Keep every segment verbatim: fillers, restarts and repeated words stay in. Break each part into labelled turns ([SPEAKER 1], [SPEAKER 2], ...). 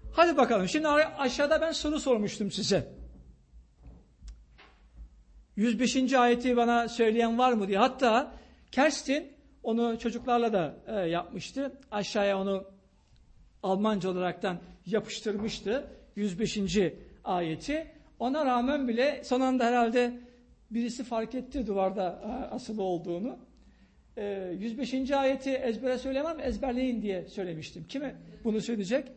[SPEAKER 1] Hadi bakalım. Şimdi aşağıda ben soru sormuştum size. yüz beşinci ayeti bana söyleyen var mı diye. Hatta Kerstin onu çocuklarla da e, yapmıştı. Aşağıya onu Almanca olaraktan yapıştırmıştı. yüz beşinci ayeti. Ona rağmen bile son anda herhalde birisi fark etti duvarda e, asılı olduğunu. E, yüz beşinci ayeti ezbere söylemem, ezberleyin diye söylemiştim. Kime bunu söyleyecek?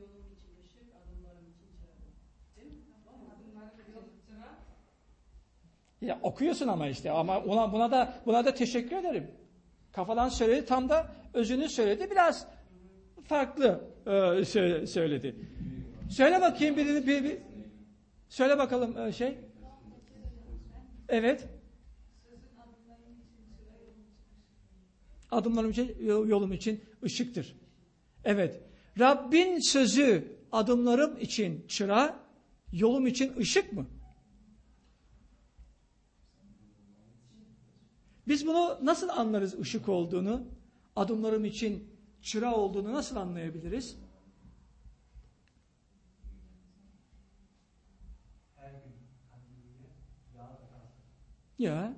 [SPEAKER 1] Ya okuyorsun ama işte ama buna, buna da buna da teşekkür ederim. Kafadan söyledi, tam da özünü söyledi. Biraz farklı e, söyle, söyledi. Söyle bakayım birini bir, bir söyle bakalım e, şey. Evet. Adımlarım için, yolum için ışıktır. Evet. Rabbin sözü adımlarım için çıra, yolum için ışık mı? Biz bunu nasıl anlarız ışık olduğunu? Adımlarım için çıra olduğunu nasıl anlayabiliriz? Ya.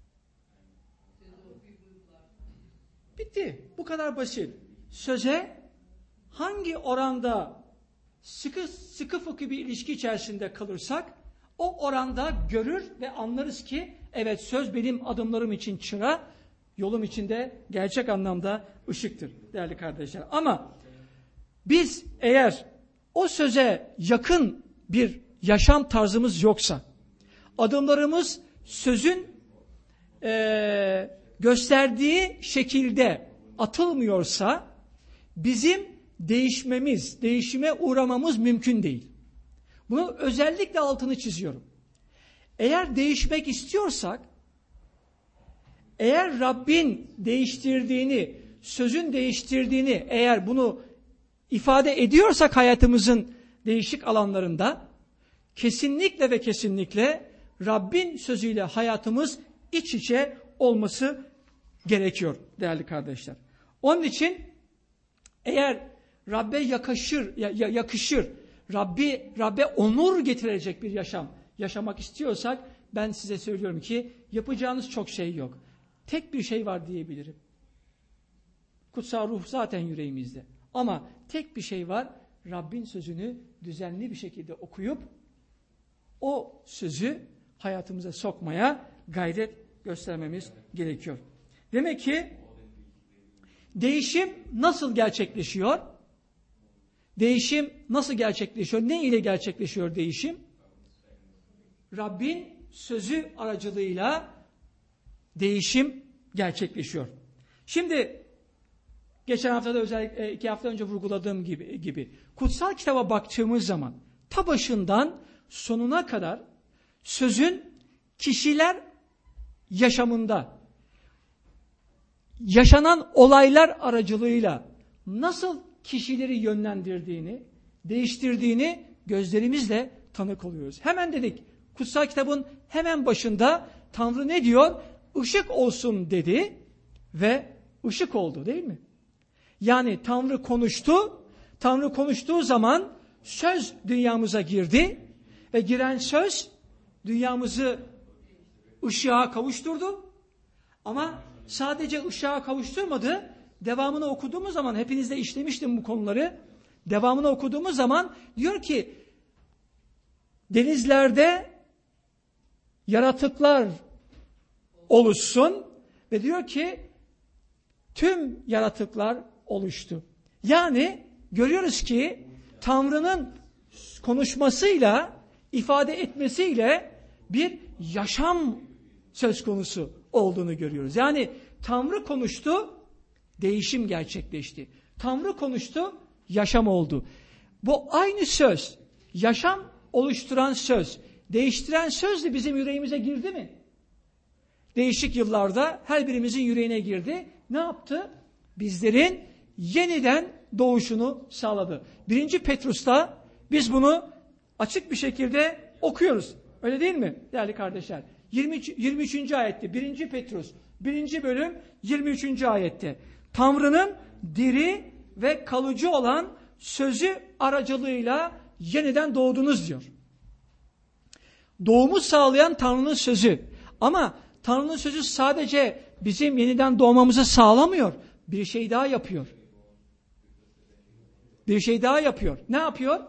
[SPEAKER 1] Bitti. Bu kadar basit. Söze hangi oranda sıkı sıkı fıkı bir ilişki içerisinde kalırsak o oranda görür ve anlarız ki evet söz benim adımlarım için çıra, yolum için de gerçek anlamda ışıktır değerli kardeşler. Ama biz eğer o söze yakın bir yaşam tarzımız yoksa, adımlarımız sözün e, gösterdiği şekilde atılmıyorsa bizim değişmemiz, değişime uğramamız mümkün değil. Bunu özellikle altını çiziyorum. Eğer değişmek istiyorsak, eğer Rabbin değiştirdiğini, sözün değiştirdiğini, eğer bunu ifade ediyorsak hayatımızın değişik alanlarında, kesinlikle ve kesinlikle Rabbin sözüyle hayatımız iç içe olması gerekiyor değerli kardeşler. Onun için eğer Rabbe yakışır, yakışır, Rabbi, Rabbe onur getirecek bir yaşam yaşamak istiyorsak ben size söylüyorum ki yapacağınız çok şey yok. Tek bir şey var diyebilirim. Kutsal ruh zaten yüreğimizde. Ama tek bir şey var. Rabbin sözünü düzenli bir şekilde okuyup o sözü hayatımıza sokmaya gayret göstermemiz gerekiyor. Demek ki değişim nasıl gerçekleşiyor? Değişim nasıl gerçekleşiyor? Ne ile gerçekleşiyor değişim? Rabbin sözü aracılığıyla değişim gerçekleşiyor. Şimdi geçen hafta da özellikle iki hafta önce vurguladığım gibi, gibi kutsal kitaba baktığımız zaman ta başından sonuna kadar sözün kişiler yaşamında yaşanan olaylar aracılığıyla nasıl kişileri yönlendirdiğini, değiştirdiğini gözlerimizle tanık oluyoruz. Hemen dedik, kutsal kitabın hemen başında Tanrı ne diyor? Işık olsun dedi ve ışık oldu değil mi? Yani Tanrı konuştu, Tanrı konuştuğu zaman söz dünyamıza girdi ve giren söz dünyamızı ışığa kavuşturdu. Ama sadece ışığa kavuşturmadı, devamını okuduğumuz zaman, hepinizle işlemiştim bu konuları, devamını okuduğumuz zaman diyor ki, denizlerde yaratıklar oluşsun ve diyor ki, tüm yaratıklar oluştu. Yani görüyoruz ki, Tanrı'nın konuşmasıyla, ifade etmesiyle bir yaşam söz konusu olduğunu görüyoruz. Yani Tanrı konuştu, değişim gerçekleşti. Tanrı konuştu, yaşam oldu. Bu aynı söz, yaşam oluşturan söz, değiştiren söz de bizim yüreğimize girdi mi? Değişik yıllarda her birimizin yüreğine girdi. Ne yaptı? Bizlerin yeniden doğuşunu sağladı. Birinci Petrus'ta biz bunu açık bir şekilde okuyoruz. Öyle değil mi değerli kardeşler? yirmi, yirmi üçüncü ayette birinci Petrus birinci bölüm yirmi üçüncü ayette Tanrı'nın diri ve kalıcı olan sözü aracılığıyla yeniden doğdunuz diyor. Doğumu sağlayan Tanrı'nın sözü. Ama Tanrı'nın sözü sadece bizim yeniden doğmamızı sağlamıyor. Bir şey daha yapıyor. Bir şey daha yapıyor. Ne yapıyor?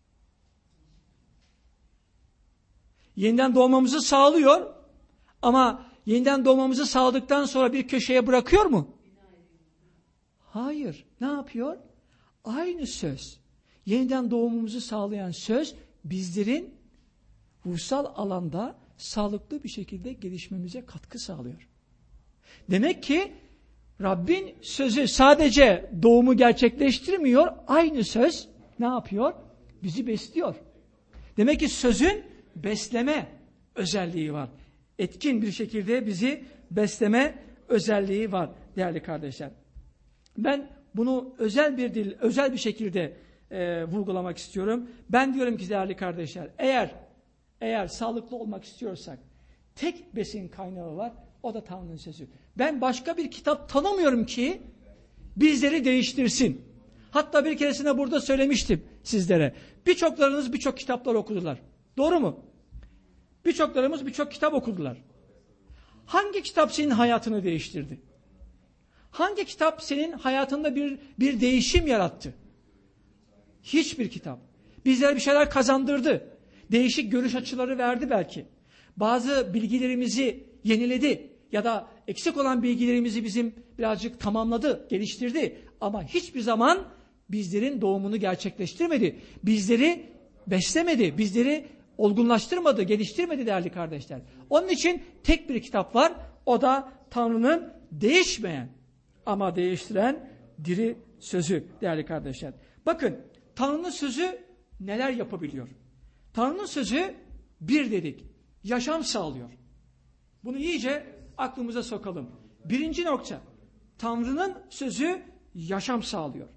[SPEAKER 1] Yeniden doğmamızı sağlıyor. Ama yeniden doğmamızı sağladıktan sonra bir köşeye bırakıyor mu? Hayır. Ne yapıyor? Aynı söz. Yeniden doğumumuzu sağlayan söz bizlerin ruhsal alanda sağlıklı bir şekilde gelişmemize katkı sağlıyor. Demek ki Rabbin sözü sadece doğumu gerçekleştirmiyor. Aynı söz ne yapıyor? Bizi besliyor. Demek ki sözün besleme özelliği var. Etkin bir şekilde bizi besleme özelliği var değerli kardeşler. Ben bunu özel bir dil, özel bir şekilde e, vurgulamak istiyorum. Ben diyorum ki değerli kardeşler, eğer eğer sağlıklı olmak istiyorsak tek besin kaynağı var, o da Tanrı'nın sözü. Ben başka bir kitap tanımıyorum ki bizleri değiştirsin. Hatta bir keresinde burada söylemiştim sizlere. Birçoklarınız birçok kitaplar okudular. Doğru mu? Birçoklarımız birçok kitap okudular. Hangi kitap senin hayatını değiştirdi? Hangi kitap senin hayatında bir, bir değişim yarattı? Hiçbir kitap. Bizlere bir şeyler kazandırdı. Değişik görüş açıları verdi belki. Bazı bilgilerimizi yeniledi ya da eksik olan bilgilerimizi bizim birazcık tamamladı, geliştirdi. Ama hiçbir zaman bizlerin doğumunu gerçekleştirmedi. Bizleri beslemedi, bizleri olgunlaştırmadı, geliştirmedi değerli kardeşler. Onun için tek bir kitap var, o da Tanrı'nın değişmeyen ama değiştiren diri sözü değerli kardeşler. Bakın, Tanrı'nın sözü neler yapabiliyor? Tanrı'nın sözü bir dedik, yaşam sağlıyor. Bunu iyice aklımıza sokalım. Birinci nokta, Tanrı'nın sözü yaşam sağlıyor.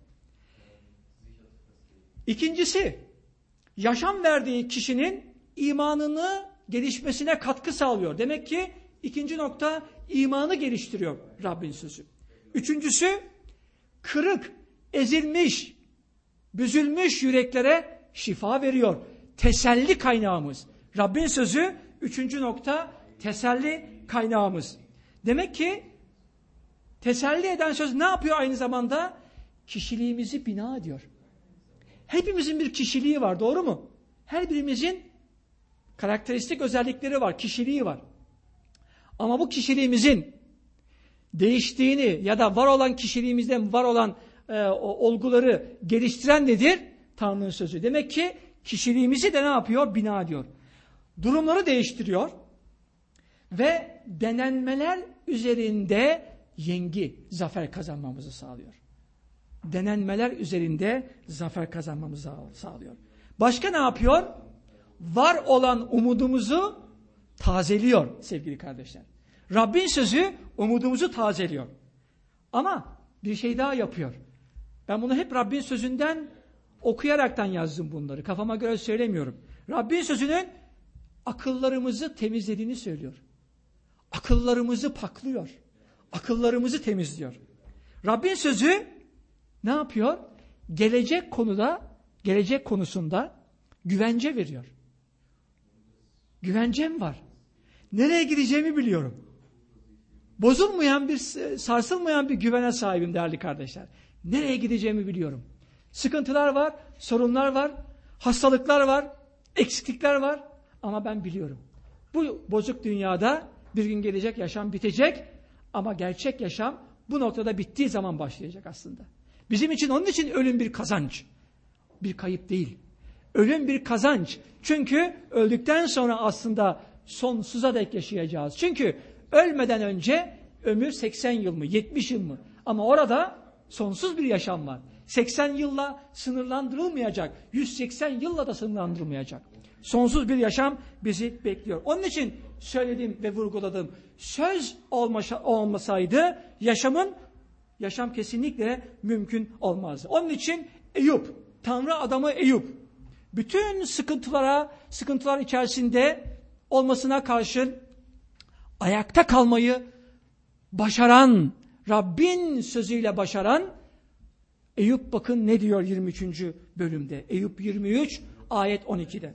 [SPEAKER 1] İkincisi, yaşam verdiği kişinin imanını gelişmesine katkı sağlıyor. Demek ki ikinci nokta, imanı geliştiriyor Rabbin sözü. Üçüncüsü, kırık, ezilmiş, büzülmüş yüreklere şifa veriyor. Teselli kaynağımız. Rabbin sözü üçüncü nokta, teselli kaynağımız. Demek ki teselli eden söz ne yapıyor aynı zamanda? Kişiliğimizi bina ediyor. Hepimizin bir kişiliği var, doğru mu? Her birimizin karakteristik özellikleri var, kişiliği var. Ama bu kişiliğimizin değiştiğini ya da var olan kişiliğimizden var olan e, olguları geliştiren nedir? Tanrı'nın sözü. Demek ki kişiliğimizi de ne yapıyor? Bina ediyor. Durumları değiştiriyor ve denenmeler üzerinde yengi, zafer kazanmamızı sağlıyor. Denenmeler üzerinde zafer kazanmamızı sağlıyor. Başka ne yapıyor? Var olan umudumuzu tazeliyor sevgili kardeşler. Rabbin sözü umudumuzu tazeliyor. Ama bir şey daha yapıyor. Ben bunu hep Rabbin sözünden okuyaraktan yazdım bunları. Kafama göre söylemiyorum. Rabbin sözünün akıllarımızı temizlediğini söylüyor. Akıllarımızı paklıyor. Akıllarımızı temizliyor. Rabbin sözü ne yapıyor? Gelecek konuda, gelecek konusunda güvence veriyor. Güvencem var. Nereye gideceğimi biliyorum. Bozulmayan bir, sarsılmayan bir güvene sahibim değerli kardeşler. Nereye gideceğimi biliyorum. Sıkıntılar var, sorunlar var, hastalıklar var, eksiklikler var ama ben biliyorum. Bu bozuk dünyada bir gün gelecek, yaşam bitecek ama gerçek yaşam bu noktada bittiği zaman başlayacak aslında. Bizim için onun için ölüm bir kazanç, bir kayıp değil. Ölüm bir kazanç. Çünkü öldükten sonra aslında sonsuza dek yaşayacağız. Çünkü ölmeden önce ömür seksen yıl mı, yetmiş yıl mı? Ama orada sonsuz bir yaşam var. seksen yılla sınırlandırılmayacak. yüz seksen yılla da sınırlandırılmayacak. Sonsuz bir yaşam bizi bekliyor. Onun için söyledim ve vurguladım. Söz olmasa, olmasaydı yaşamın yaşam kesinlikle mümkün olmazdı. Onun için Eyüp, Tanrı adamı Eyüp, bütün sıkıntılara, sıkıntılar içerisinde olmasına karşın ayakta kalmayı başaran, Rabbin sözüyle başaran Eyüp bakın ne diyor yirmi üçüncü bölümde. Eyüp yirmi üç ayet on ikide.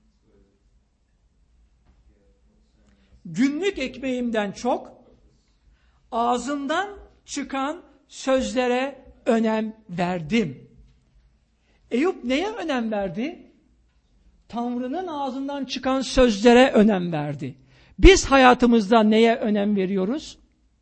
[SPEAKER 1] Günlük ekmeğimden çok ağzından çıkan sözlere önem verdim. Eyüp neye önem verdi? Tanrı'nın ağzından çıkan sözlere önem verdi. Biz hayatımızda neye önem veriyoruz?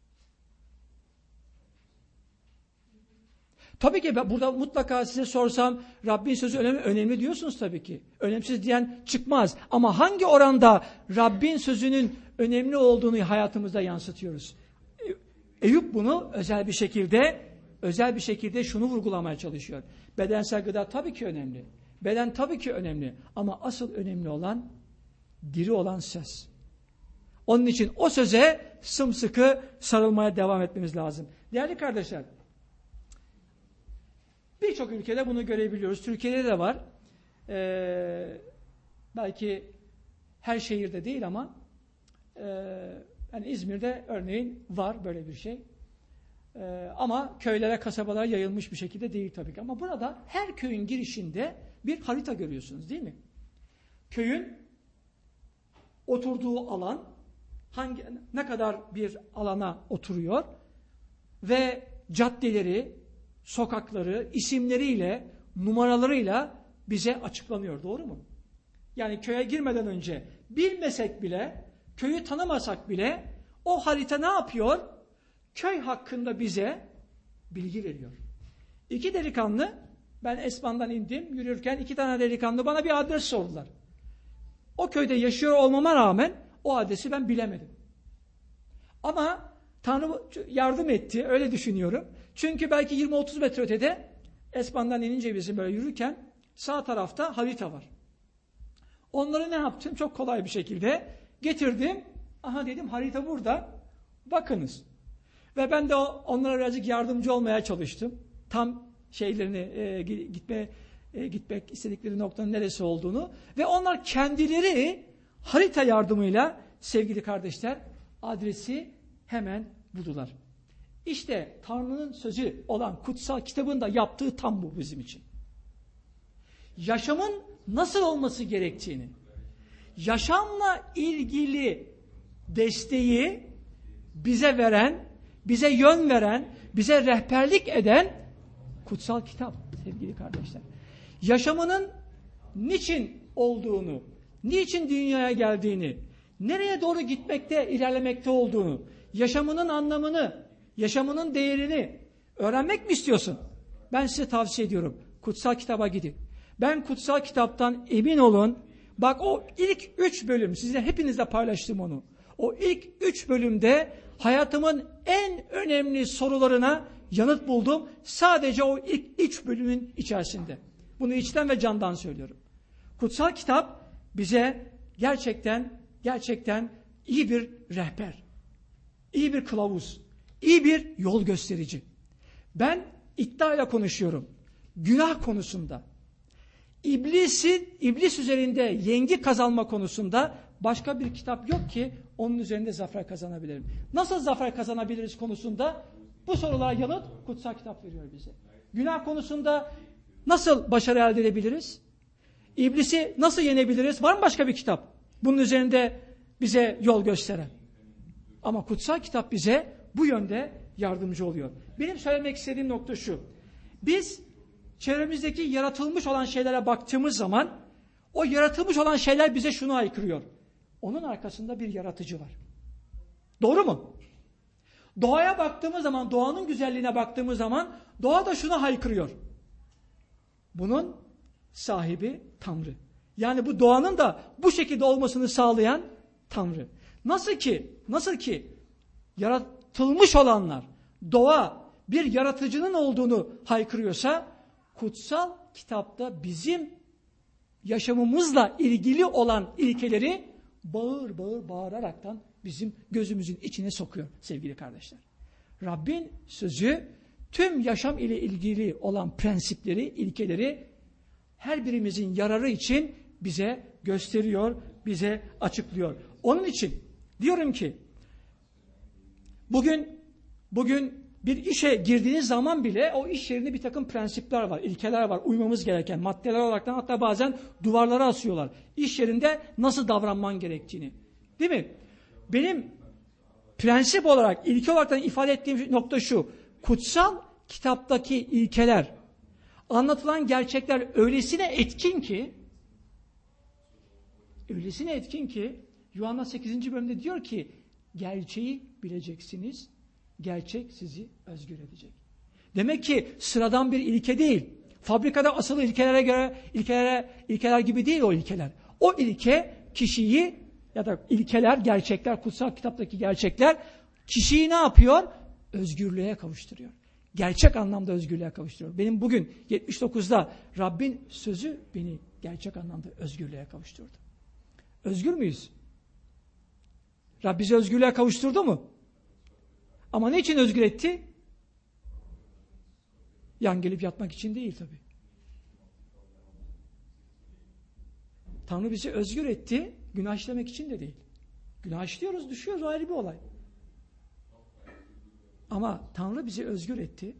[SPEAKER 1] Tabii ki burada mutlaka size sorsam Rabbin sözü önemli, önemli diyorsunuz tabii ki. Önemsiz diyen çıkmaz. Ama hangi oranda Rabbin sözünün önemli olduğunu hayatımızda yansıtıyoruz? Eyüp bunu özel bir şekilde özel bir şekilde şunu vurgulamaya çalışıyor. Bedensel gıda tabii ki önemli. Beden tabii ki önemli. Ama asıl önemli olan diri olan söz. Onun için o söze sımsıkı sarılmaya devam etmemiz lazım. Değerli kardeşler, birçok ülkede bunu görebiliyoruz. Türkiye'de de var. Ee, belki her şehirde değil ama e, yani İzmir'de örneğin var böyle bir şey. Ee, ama köylere, kasabalara yayılmış bir şekilde değil tabii ki. Ama burada her köyün girişinde bir harita görüyorsunuz değil mi? Köyün oturduğu alan, hangi ne kadar bir alana oturuyor ve caddeleri, sokakları, isimleriyle, numaralarıyla bize açıklanıyor. Doğru mu? Yani köye girmeden önce bilmesek bile, köyü tanımasak bile o harita ne yapıyor? Köy hakkında bize bilgi veriyor. İki delikanlı, ben Espan'dan indim, yürürken iki tane delikanlı bana bir adres sordular. O köyde yaşıyor olmama rağmen o adresi ben bilemedim. Ama Tanrı yardım etti, öyle düşünüyorum. Çünkü belki yirmi otuz metre ötede Espan'dan inince bizim böyle yürürken sağ tarafta harita var. Onları ne yaptım? Çok kolay bir şekilde getirdim. Aha dedim, harita burada. Bakınız. Ve ben de onlara birazcık yardımcı olmaya çalıştım. Tam şeylerini e, gitme e, gitmek istedikleri noktanın neresi olduğunu ve onlar kendileri harita yardımıyla sevgili kardeşler adresi hemen buldular. İşte Tanrı'nın sözü olan kutsal kitabın da yaptığı tam bu bizim için. Yaşamın nasıl olması gerektiğini, yaşamla ilgili desteği bize veren, bize yön veren, bize rehberlik eden kutsal kitap sevgili kardeşler. Yaşamının niçin olduğunu, niçin dünyaya geldiğini, nereye doğru gitmekte, ilerlemekte olduğunu, yaşamının anlamını, yaşamının değerini öğrenmek mi istiyorsun? Ben size tavsiye ediyorum. Kutsal kitaba gidin. Ben kutsal kitaptan emin olun. Bak o ilk üç bölüm, size hepinizle paylaştım onu. O ilk üç bölümde hayatımın en önemli sorularına yanıt buldum. Sadece o ilk üç bölümün içerisinde. Bunu içten ve candan söylüyorum. Kutsal kitap bize gerçekten, gerçekten iyi bir rehber, iyi bir kılavuz, iyi bir yol gösterici. Ben iddiayla konuşuyorum. Günah konusunda, iblisin, iblis üzerinde yengi kazanma konusunda başka bir kitap yok ki onun üzerinde zafer kazanabilirim. Nasıl zafer kazanabiliriz konusunda bu sorulara yanıt kutsal kitap veriyor bize. Günah konusunda nasıl başarı elde edebiliriz? İblisi nasıl yenebiliriz? Var mı başka bir kitap bunun üzerinde bize yol gösteren? Ama kutsal kitap bize bu yönde yardımcı oluyor. Benim söylemek istediğim nokta şu. Biz çevremizdeki yaratılmış olan şeylere baktığımız zaman o yaratılmış olan şeyler bize şunu haykırıyor. Onun arkasında bir yaratıcı var. Doğru mu? Doğaya baktığımız zaman, doğanın güzelliğine baktığımız zaman doğa da şunu haykırıyor. Bunun sahibi Tanrı. Yani bu doğanın da bu şekilde olmasını sağlayan Tanrı. Nasıl ki, nasıl ki yaratılmış olanlar, doğa bir yaratıcının olduğunu haykırıyorsa, kutsal kitapta bizim yaşamımızla ilgili olan ilkeleri bağır bağır bağıraraktan bizim gözümüzün içine sokuyor sevgili kardeşler. Rabbin sözü tüm yaşam ile ilgili olan prensipleri, ilkeleri her birimizin yararı için bize gösteriyor, bize açıklıyor. Onun için diyorum ki bugün bugün bir işe girdiğiniz zaman bile o iş yerinde bir takım prensipler var, ilkeler var, uymamız gereken maddeler olaraktan hatta bazen duvarlara asıyorlar. İş yerinde nasıl davranman gerektiğini. Değil mi? Benim prensip olarak, ilke olarak ifade ettiğim nokta şu. Kutsal kitaptaki ilkeler, anlatılan gerçekler öylesine etkin ki öylesine etkin ki Yuhanna sekizinci bölümde diyor ki gerçeği bileceksiniz, gerçek sizi özgür edecek. Demek ki sıradan bir ilke değil. Fabrikada asılı ilkelere göre ilkelere, ilkeler gibi değil o ilkeler. O ilke kişiyi ya da ilkeler, gerçekler, kutsal kitaptaki gerçekler kişiyi ne yapıyor? Özgürlüğe kavuşturuyor. Gerçek anlamda özgürlüğe kavuşturuyor. Benim bugün yetmiş dokuzda Rabbin sözü beni gerçek anlamda özgürlüğe kavuşturdu. Özgür müyüz? Rab bizi özgürlüğe kavuşturdu mu? Ama ne için özgür etti? Yan gelip yatmak için değil tabii. Tanrı bizi özgür etti, günah işlemek için de değil. Günah işliyoruz, düşüyoruz, ayrı bir olay. Ama Tanrı bizi özgür etti.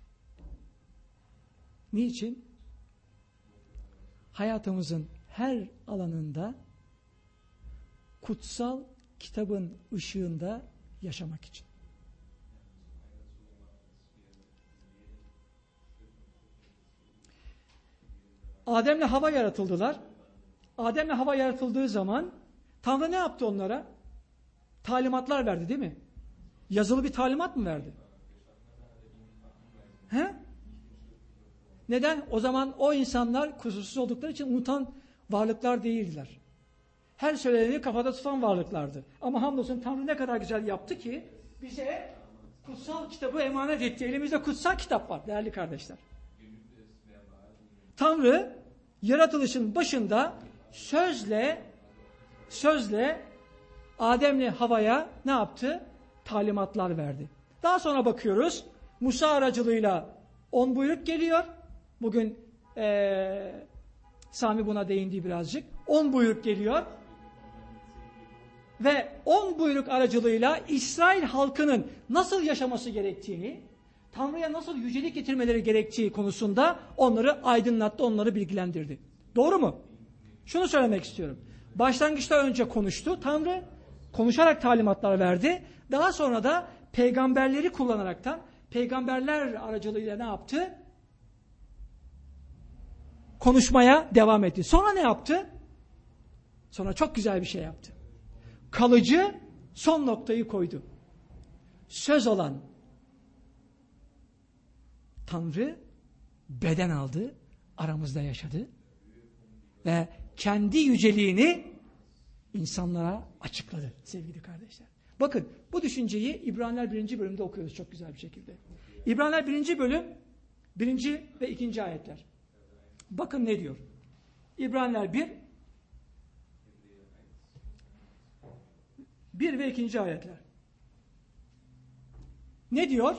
[SPEAKER 1] Niçin? Hayatımızın her alanında kutsal kitabın ışığında yaşamak için. Adem'le Hava yaratıldılar. Adem'le Hava yaratıldığı zaman Tanrı ne yaptı onlara? Talimatlar verdi değil mi? Yazılı bir talimat mı verdi? He? Neden? O zaman o insanlar kusursuz oldukları için unutan varlıklar değildiler. Her söyleneni kafada tutan varlıklardı. Ama hamdolsun Tanrı ne kadar güzel yaptı ki bize kutsal kitabı emanet etti. Elimizde kutsal kitap var değerli kardeşler. Tanrı yaratılışın başında sözle sözle Adem'le Hava'ya ne yaptı? Talimatlar verdi. Daha sonra bakıyoruz. Musa aracılığıyla on buyruk geliyor. Bugün ee, Sami buna değindi birazcık. On buyruk geliyor. Ve on buyruk aracılığıyla İsrail halkının nasıl yaşaması gerektiğini, Tanrı'ya nasıl yücelik getirmeleri gerektiği konusunda onları aydınlattı, onları bilgilendirdi. Doğru mu? Şunu söylemek istiyorum. Başlangıçta önce konuştu Tanrı, konuşarak talimatlar verdi. Daha sonra da peygamberleri kullanaraktan, peygamberler aracılığıyla ne yaptı? Konuşmaya devam etti. Sonra ne yaptı? Sonra çok güzel bir şey yaptı. Kalıcı son noktayı koydu. Söz olan Tanrı beden aldı, aramızda yaşadı ve kendi yüceliğini insanlara açıkladı sevgili kardeşler. Bakın bu düşünceyi İbraniler birinci bölümde okuyoruz çok güzel bir şekilde. İbraniler birinci bölüm birinci ve ikinci ayetler. Bakın ne diyor? İbraniler bir bir ve ikinci ayetler. Ne diyor?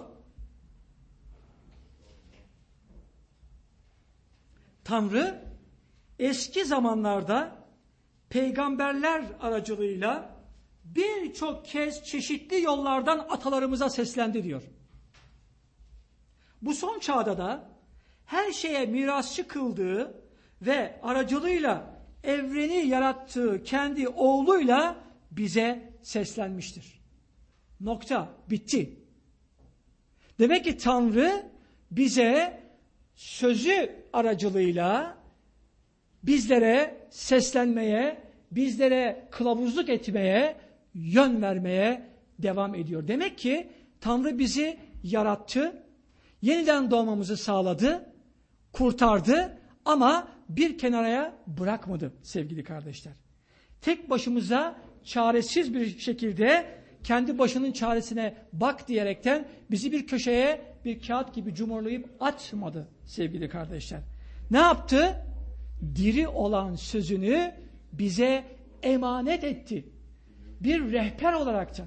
[SPEAKER 1] Tanrı eski zamanlarda peygamberler aracılığıyla birçok kez çeşitli yollardan atalarımıza seslendi diyor. Bu son çağda da her şeye mirasçı kıldığı ve aracılığıyla evreni yarattığı kendi oğluyla bize seslenmiştir. Nokta. Bitti. Demek ki Tanrı bize sözü aracılığıyla bizlere seslenmeye, bizlere kılavuzluk etmeye, yön vermeye devam ediyor. Demek ki Tanrı bizi yarattı, yeniden doğmamızı sağladı, kurtardı ama bir kenaraya bırakmadı sevgili kardeşler. Tek başımıza çaresiz bir şekilde kendi başının çaresine bak diyerekten bizi bir köşeye bir kağıt gibi cumhurlayıp atmadı sevgili kardeşler. Ne yaptı? Diri olan sözünü bize emanet etti. Bir rehber olaraktan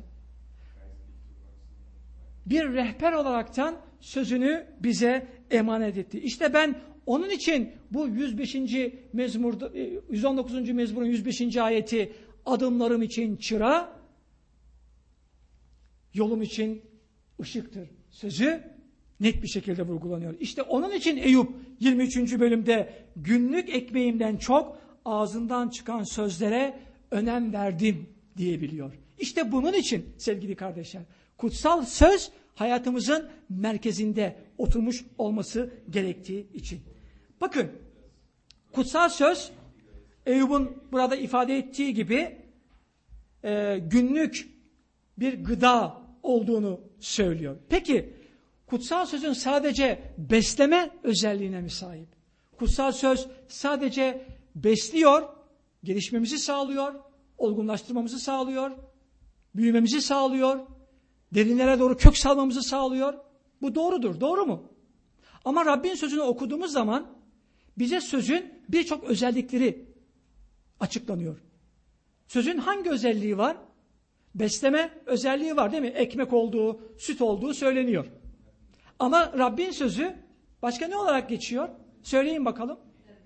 [SPEAKER 1] bir rehber olaraktan sözünü bize emanet etti. İşte ben onun için bu yüz beşinci mezmurda yüz on dokuzuncu mezmurun yüz beşinci ayeti adımlarım için çıra, yolum için ışıktır sözü net bir şekilde vurgulanıyor. İşte onun için Eyüp yirmi üçüncü bölümde günlük ekmeğimden çok ağzından çıkan sözlere önem verdim diyebiliyor. İşte bunun için sevgili kardeşler, kutsal söz hayatımızın merkezinde oturmuş olması gerektiği için. Bakın, kutsal söz Eyüp'ün burada ifade ettiği gibi e, günlük bir gıda olduğunu söylüyor. Peki kutsal sözün sadece besleme özelliğine mi sahip? Kutsal söz sadece besliyor, gelişmemizi sağlıyor, olgunlaştırmamızı sağlıyor, büyümemizi sağlıyor, derinlere doğru kök salmamızı sağlıyor. Bu doğrudur, doğru mu? Ama Rabbin sözünü okuduğumuz zaman bize sözün birçok özellikleri açıklanıyor. Sözün hangi özelliği var? Besleme özelliği var değil mi? Ekmek olduğu, süt olduğu söyleniyor. Ama Rabbin sözü başka ne olarak geçiyor? Söyleyin bakalım.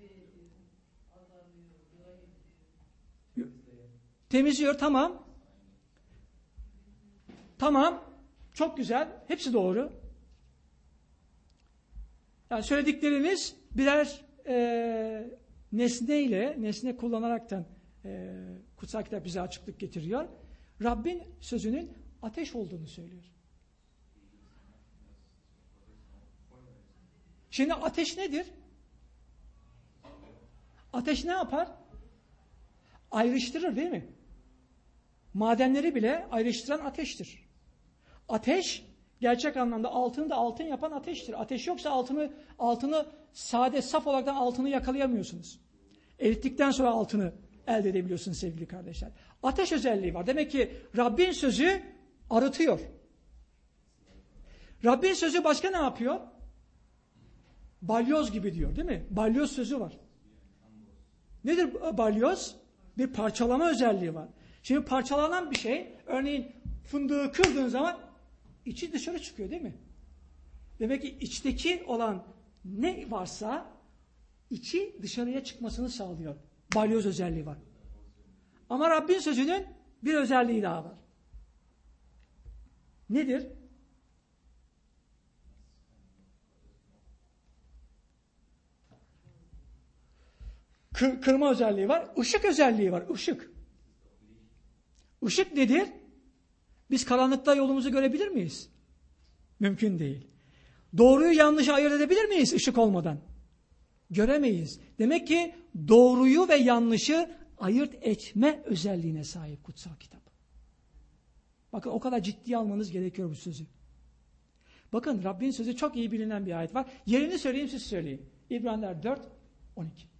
[SPEAKER 1] Temizliyor, tamam. Tamam, çok güzel. Hepsi doğru. Yani söyledikleriniz birer e, nesneyle, nesne kullanaraktan e, kutsal kitap bize açıklık getiriyor. Rabbin sözünün ateş olduğunu söylüyor. Şimdi ateş nedir? Ateş ne yapar? Ayrıştırır değil mi? Madenleri bile ayrıştıran ateştir. Ateş, gerçek anlamda altını da altın yapan ateştir. Ateş yoksa altını altını sade, saf olarak altını yakalayamıyorsunuz. Erittikten sonra altını elde edebiliyorsunuz sevgili kardeşler. Ateş özelliği var. Demek ki Rabbin sözü arıtıyor. Rabbin sözü başka ne yapıyor? Balyoz gibi diyor değil mi? Balyoz sözü var. Nedir balyoz? Bir parçalama özelliği var. Şimdi parçalanan bir şey, örneğin fındığı kırdığın zaman içi dışarı çıkıyor değil mi? Demek ki içteki olan ne varsa içi dışarıya çıkmasını sağlıyor. Balyoz özelliği var. Ama Rabbin sözünün bir özelliği daha var. Nedir? Kır, kırma özelliği var. Işık özelliği var. Işık. Işık nedir? Biz karanlıkta yolumuzu görebilir miyiz? Mümkün değil. Doğruyu yanlışı ayırt edebilir miyiz ışık olmadan? Göremeyiz. Demek ki doğruyu ve yanlışı ayırt etme özelliğine sahip kutsal kitap. Bakın o kadar ciddiye almanız gerekiyor bu sözü. Bakın Rabbin sözü çok iyi bilinen bir ayet var. Yerini söyleyeyim, siz söyleyin. İbraniler dört on iki.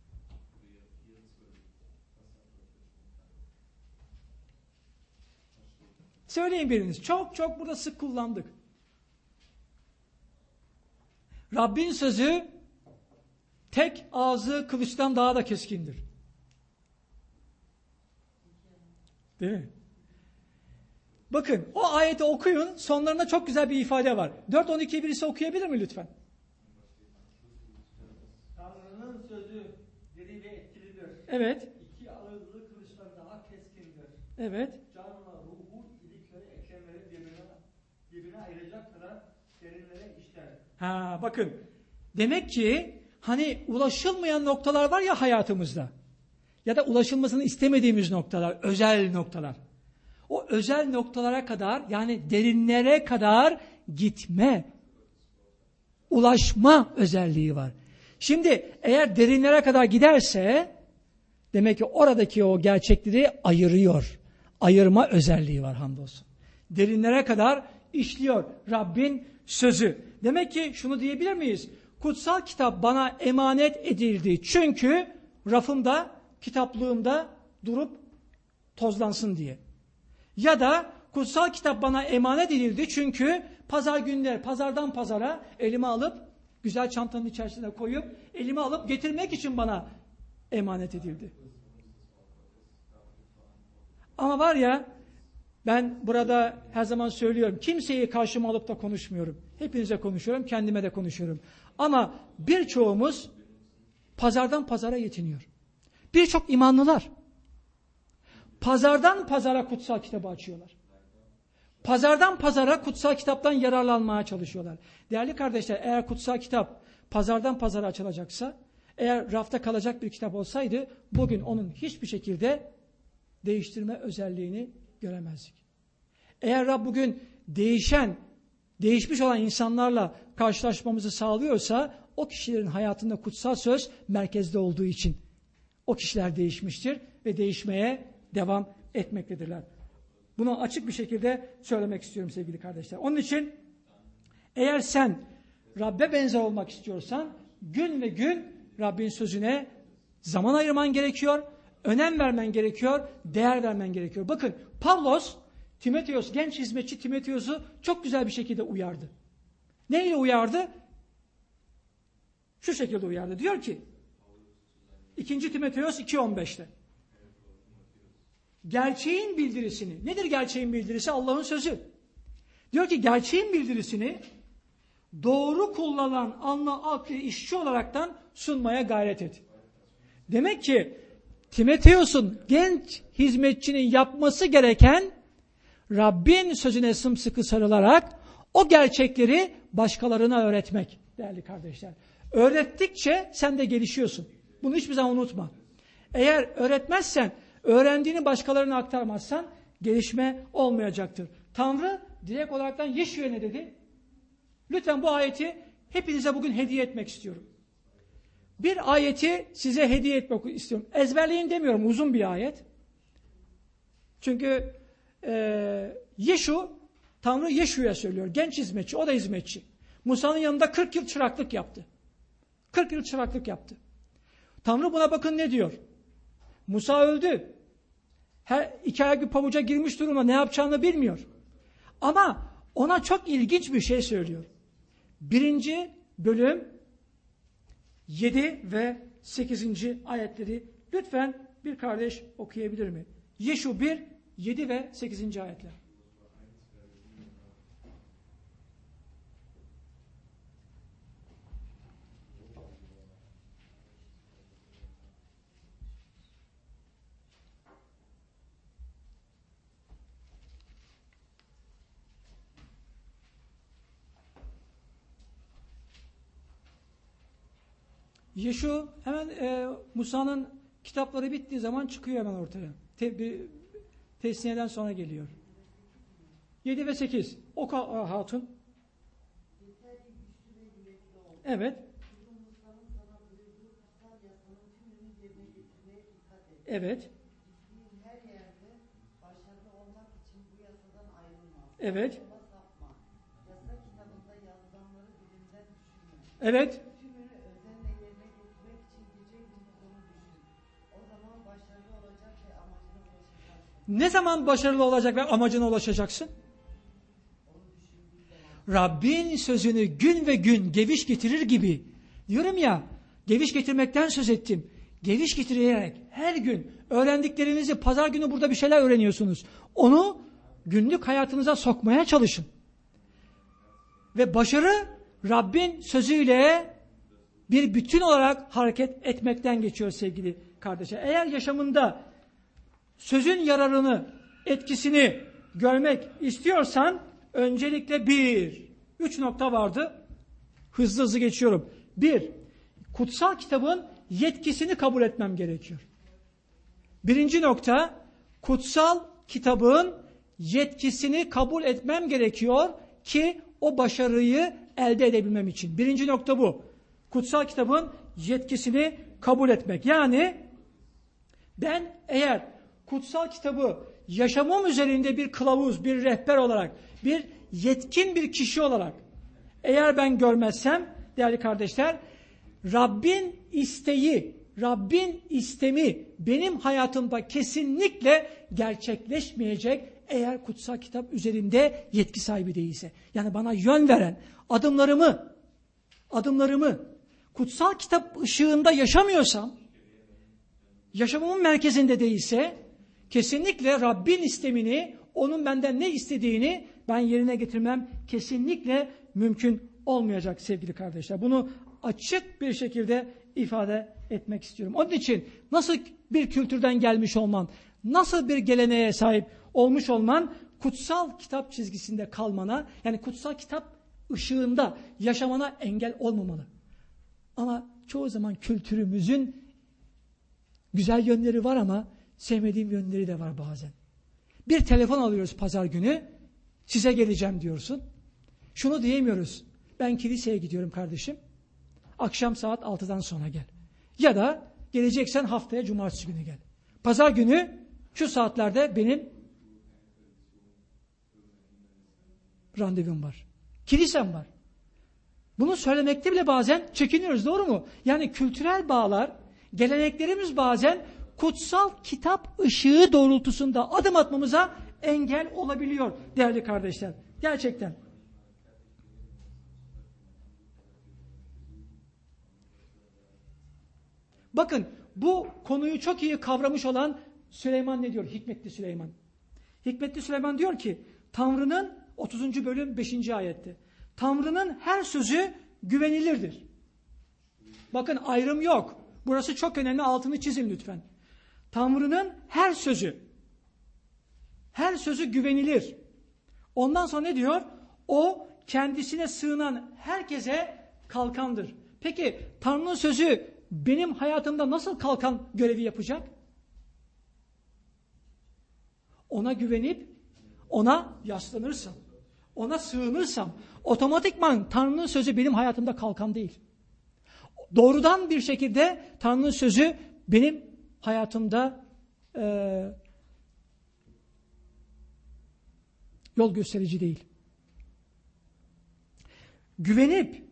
[SPEAKER 1] Söyleyin biriniz. Çok çok burada sık kullandık. Rabbin sözü tek ağzı kılıçtan daha da keskindir. Değil mi? Bakın o ayeti okuyun, sonlarında çok güzel bir ifade var. dört on ikiyi birisi okuyabilir mi lütfen?
[SPEAKER 2] Tanrı'nın sözü diri ve etkilidir.
[SPEAKER 1] Evet.
[SPEAKER 2] İki ağızlı kılıçtan daha keskindir.
[SPEAKER 1] Evet.
[SPEAKER 2] Canla, ruhu, ilikleri, eklemleri birbirine, birbirine ayıracak kadar derinlere işler.
[SPEAKER 1] Ha, bakın. Demek ki hani ulaşılmayan noktalar var ya hayatımızda. Ya da ulaşılmasını istemediğimiz noktalar, özel noktalar. O özel noktalara kadar, yani derinlere kadar gitme, ulaşma özelliği var. Şimdi eğer derinlere kadar giderse demek ki oradaki o gerçekleri ayırıyor. Ayırma özelliği var hamdolsun. Derinlere kadar işliyor Rabbin sözü. Demek ki şunu diyebilir miyiz? Kutsal kitap bana emanet edildi. Çünkü rafımda, kitaplığımda durup tozlansın diye. Ya da kutsal kitap bana emanet edildi çünkü pazar günleri, pazardan pazara elime alıp, güzel çantanın içerisine koyup, elime alıp getirmek için bana emanet edildi. Ama var ya, ben burada her zaman söylüyorum, kimseyi karşıma alıp da konuşmuyorum. Hepinize konuşuyorum, kendime de konuşuyorum. Ama birçoğumuz pazardan pazara yetiniyor. Birçok imanlılar pazardan pazara kutsal kitabı açıyorlar. Pazardan pazara kutsal kitaptan yararlanmaya çalışıyorlar. Değerli kardeşler, eğer kutsal kitap pazardan pazara açılacaksa, eğer rafta kalacak bir kitap olsaydı, bugün onun hiçbir şekilde değiştirme özelliğini göremezdik. Eğer Rab bugün değişen, değişmiş olan insanlarla karşılaşmamızı sağlıyorsa, o kişilerin hayatında kutsal söz merkezde olduğu için o kişiler değişmiştir ve değişmeye devam etmektedirler. Bunu açık bir şekilde söylemek istiyorum sevgili kardeşler. Onun için eğer sen Rabbe benzer olmak istiyorsan gün ve gün Rabbin sözüne zaman ayırman gerekiyor, önem vermen gerekiyor, değer vermen gerekiyor. Bakın Pavlos, Timoteos, genç hizmetçi Timoteos'u çok güzel bir şekilde uyardı. Neyle uyardı? Şu şekilde uyardı. Diyor ki ikinci Timoteos iki on beşte gerçeğin bildirisini, nedir gerçeğin bildirisi? Allah'ın sözü. Diyor ki gerçeğin bildirisini doğru kullanılan anla aklı işçi olaraktan sunmaya gayret et. Demek ki Timoteos'un genç hizmetçinin yapması gereken Rabbin sözüne sımsıkı sarılarak o gerçekleri başkalarına öğretmek değerli kardeşler. Öğrettikçe sen de gelişiyorsun. Bunu hiçbir zaman unutma. Eğer öğretmezsen, öğrendiğini başkalarına aktarmazsan gelişme olmayacaktır. Tanrı direkt olaraktan Yeşu'ya ne dedi? Lütfen bu ayeti hepinize bugün hediye etmek istiyorum. Bir ayeti size hediye etmek istiyorum. Ezberleyin demiyorum, uzun bir ayet. Çünkü e, Yeşu, Tanrı Yeşu'ya söylüyor. Genç hizmetçi, o da hizmetçi. Musa'nın yanında kırk yıl çıraklık yaptı. kırk yıl çıraklık yaptı. Tanrı buna bakın ne diyor? Musa öldü. Her iki ayak bir pabuca girmiş durumda, ne yapacağını bilmiyor. Ama ona çok ilginç bir şey söylüyor. Birinci bölüm yedi ve sekizinci ayetleri lütfen bir kardeş okuyabilir mi? Yeşu bir, yedi ve sekizinci ayetler. Yeşu hemen e, Musa'nın kitapları bittiği zaman çıkıyor hemen ortaya. Te, bir, tesniyeden sonra geliyor. yedi ve sekiz. Oku hatun. Evet. Evet. Evet. Evet. Ne zaman başarılı olacak ve amacına ulaşacaksın? Rabbin sözünü gün ve gün geviş getirir gibi. Diyorum ya, geviş getirmekten söz ettim. Geviş getirerek her gün öğrendiklerinizi, pazar günü burada bir şeyler öğreniyorsunuz. Onu günlük hayatınıza sokmaya çalışın. Ve başarı Rabbin sözüyle bir bütün olarak hareket etmekten geçiyor sevgili kardeşler. Eğer yaşamında sözün yararını, etkisini görmek istiyorsan öncelikle bir, üç nokta vardı. Hızlı hızlı geçiyorum. Bir, kutsal kitabın yetkisini kabul etmem gerekiyor. Birinci nokta, kutsal kitabın yetkisini kabul etmem gerekiyor ki o başarıyı elde edebilmem için. Birinci nokta bu. Kutsal kitabın yetkisini kabul etmek. Yani ben eğer kutsal kitabı yaşamım üzerinde bir kılavuz, bir rehber olarak, bir yetkin bir kişi olarak eğer ben görmezsem değerli kardeşler, Rabbin isteği, Rabbin istemi benim hayatımda kesinlikle gerçekleşmeyecek eğer kutsal kitap üzerinde yetki sahibi değilse. Yani bana yön veren, adımlarımı, adımlarımı kutsal kitap ışığında yaşamıyorsam, yaşamımın merkezinde değilse, kesinlikle Rabbin istemini, onun benden ne istediğini ben yerine getirmem kesinlikle mümkün olmayacak sevgili kardeşler. Bunu açık bir şekilde ifade etmek istiyorum. Onun için nasıl bir kültürden gelmiş olman, nasıl bir geleneğe sahip olmuş olman kutsal kitap çizgisinde kalmana, yani kutsal kitap ışığında yaşamana engel olmamalı. Ama çoğu zaman kültürümüzün güzel yönleri var ama sevmediğim yönleri de var bazen. Bir telefon alıyoruz pazar günü, size geleceğim diyorsun. Şunu diyemiyoruz, ben kiliseye gidiyorum kardeşim, akşam saat altıdan sonra gel. Ya da geleceksen haftaya cumartesi günü gel. Pazar günü şu saatlerde benim randevum var. Kilisem var. Bunu söylemekte bile bazen çekiniyoruz, doğru mu? Yani kültürel bağlar, geleneklerimiz bazen kutsal kitap ışığı doğrultusunda adım atmamıza engel olabiliyor değerli kardeşler. Gerçekten. Bakın bu konuyu çok iyi kavramış olan Süleyman ne diyor? Hikmetli Süleyman. Hikmetli Süleyman diyor ki Tanrı'nın otuzuncu bölüm beşinci ayette. Tanrı'nın her sözü güvenilirdir. Bakın ayrım yok. Burası çok önemli, altını çizin lütfen. Tanrı'nın her sözü, her sözü güvenilir. Ondan sonra ne diyor? O kendisine sığınan herkese kalkandır. Peki Tanrı'nın sözü benim hayatımda nasıl kalkan görevi yapacak? Ona güvenip ona yaslanırsam, ona sığınırsam otomatikman Tanrı'nın sözü benim hayatımda kalkan değil. Doğrudan bir şekilde Tanrı'nın sözü benim hayatımda e, yol gösterici değil. Güvenip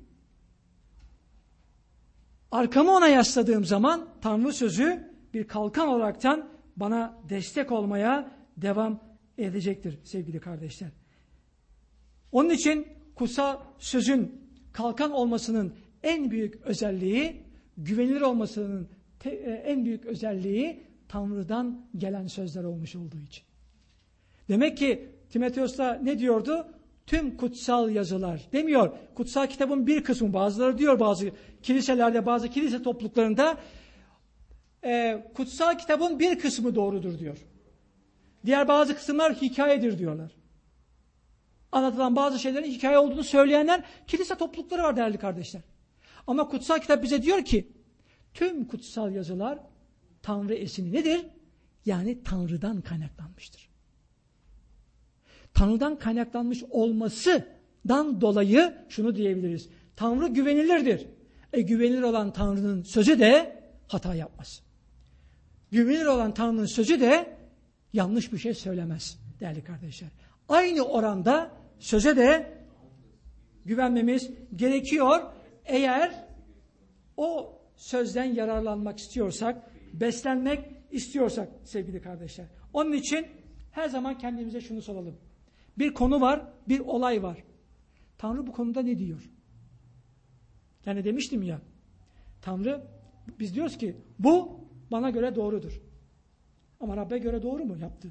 [SPEAKER 1] arkamı ona yasladığım zaman Tanrı sözü bir kalkan olaraktan bana destek olmaya devam edecektir sevgili kardeşler. Onun için kutsal sözün kalkan olmasının en büyük özelliği, güvenilir olmasının te, en büyük özelliği Tanrı'dan gelen sözler olmuş olduğu için. Demek ki Timoteos'ta ne diyordu? Tüm kutsal yazılar demiyor. Kutsal kitabın bir kısmı, bazıları diyor bazı kiliselerde, bazı kilise topluluklarında e, kutsal kitabın bir kısmı doğrudur diyor. Diğer bazı kısımlar hikayedir diyorlar. Anlatılan bazı şeylerin hikaye olduğunu söyleyenler kilise toplulukları var değerli kardeşler. Ama kutsal kitap bize diyor ki tüm kutsal yazılar Tanrı esini nedir? Yani Tanrı'dan kaynaklanmıştır. Tanrı'dan kaynaklanmış olmasından dolayı şunu diyebiliriz. Tanrı güvenilirdir. E güvenilir olan Tanrı'nın sözü de hata yapmaz. Güvenilir olan Tanrı'nın sözü de yanlış bir şey söylemez değerli kardeşler. Aynı oranda söze de güvenmemiz gerekiyor. Eğer o sözden yararlanmak istiyorsak, beslenmek istiyorsak sevgili kardeşler. Onun için her zaman kendimize şunu soralım. Bir konu var, bir olay var. Tanrı bu konuda ne diyor? Yani demiştim ya, Tanrı, biz diyoruz ki bu bana göre doğrudur. Ama Rabbe göre doğru mu yaptı?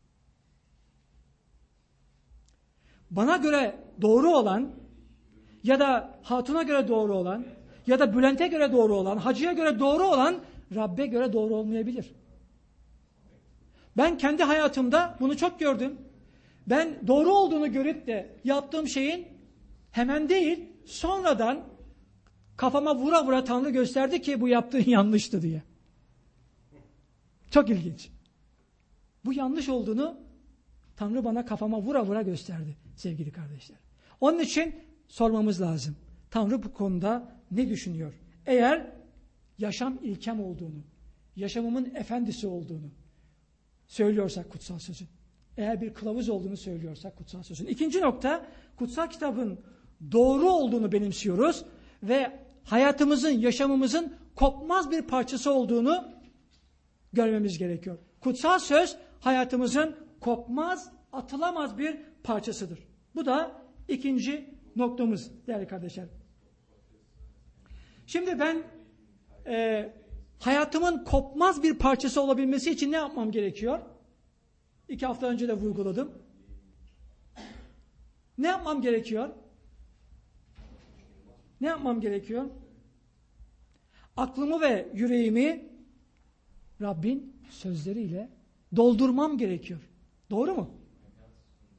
[SPEAKER 1] Bana göre doğru olan ya da hatuna göre doğru olan ya da Bülent'e göre doğru olan, hacıya göre doğru olan Rabbe göre doğru olmayabilir. Ben kendi hayatımda bunu çok gördüm. Ben doğru olduğunu görüp de yaptığım şeyin hemen değil, sonradan kafama vura vura Tanrı gösterdi ki bu yaptığın yanlıştı diye. Çok ilginç. Bu yanlış olduğunu Tanrı bana kafama vura vura gösterdi sevgili kardeşler. Onun için sormamız lazım. Tanrı bu konuda ne düşünüyor? Eğer yaşam ilkem olduğunu, yaşamımın efendisi olduğunu söylüyorsak kutsal sözün, eğer bir kılavuz olduğunu söylüyorsak kutsal sözün. İkinci nokta, kutsal kitabın doğru olduğunu benimsiyoruz ve hayatımızın, yaşamımızın kopmaz bir parçası olduğunu görmemiz gerekiyor. Kutsal söz hayatımızın kopmaz, atılamaz bir parçasıdır. Bu da ikinci noktamız değerli kardeşler. Şimdi ben e, hayatımın kopmaz bir parçası olabilmesi için ne yapmam gerekiyor? İki hafta önce de vurguladım. Ne yapmam gerekiyor? Ne yapmam gerekiyor? Aklımı ve yüreğimi Rabbin sözleriyle doldurmam gerekiyor. Doğru mu?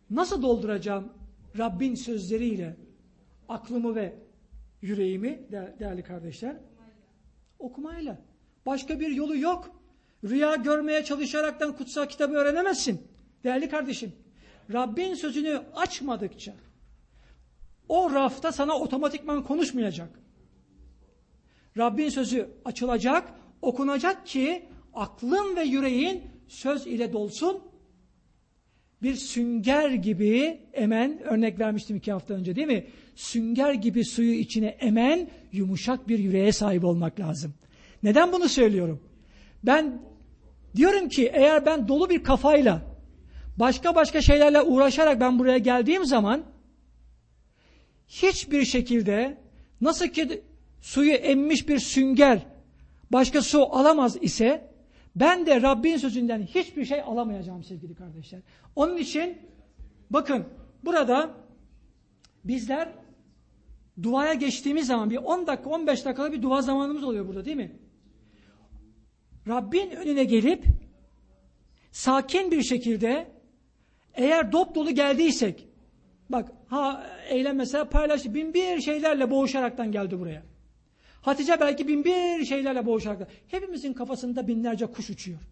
[SPEAKER 1] nasıl dolduracağım Rabbin sözleriyle aklımı ve yüreğimi değerli kardeşler? Okumayla. Başka bir yolu yok. Rüya görmeye çalışaraktan kutsal kitabı öğrenemezsin. Değerli kardeşim, Rabbin sözünü açmadıkça o rafta sana otomatikman konuşmayacak. Rabbin sözü açılacak, okunacak ki aklın ve yüreğin söz ile dolsun. Bir sünger gibi emen, örnek vermiştim iki hafta önce değil mi? Sünger gibi suyu içine emen yumuşak bir yüreğe sahip olmak lazım. Neden bunu söylüyorum? Ben diyorum ki eğer ben dolu bir kafayla başka başka şeylerle uğraşarak ben buraya geldiğim zaman hiçbir şekilde nasıl ki suyu emmiş bir sünger başka su alamaz ise ben de Rabbin sözünden hiçbir şey alamayacağım sevgili kardeşler. Onun için bakın burada bizler duaya geçtiğimiz zaman bir on dakika on beş dakikalık bir dua zamanımız oluyor burada değil mi? Rabbin önüne gelip sakin bir şekilde eğer dop dolu geldiysek bak ha eylem mesela paylaştı bin bir şeylerle boğuşaraktan geldi buraya. Hatice belki bin bir şeylerle boğuşarak. Hepimizin kafasında binlerce kuş uçuyor.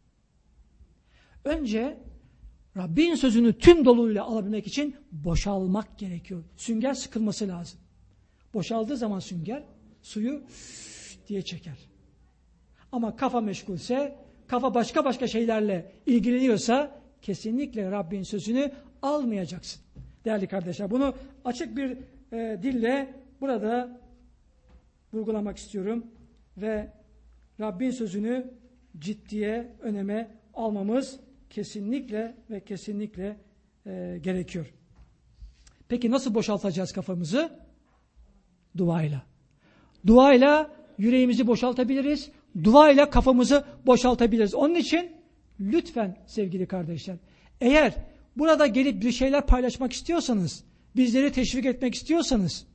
[SPEAKER 1] Önce Rabbin sözünü tüm doluyla alabilmek için boşalmak gerekiyor. Sünger sıkılması lazım. Boşaldığı zaman sünger suyu diye çeker. Ama kafa meşgulse, kafa başka başka şeylerle ilgileniyorsa kesinlikle Rabbin sözünü almayacaksın. Değerli kardeşler, bunu açık bir e, dille burada vurgulamak istiyorum ve Rabbin sözünü ciddiye, öneme almamız kesinlikle ve kesinlikle e, gerekiyor. Peki nasıl boşaltacağız kafamızı? Duayla. Duayla yüreğimizi boşaltabiliriz. Duayla kafamızı boşaltabiliriz. Onun için lütfen sevgili kardeşler, eğer burada gelip bir şeyler paylaşmak istiyorsanız, bizleri teşvik etmek istiyorsanız,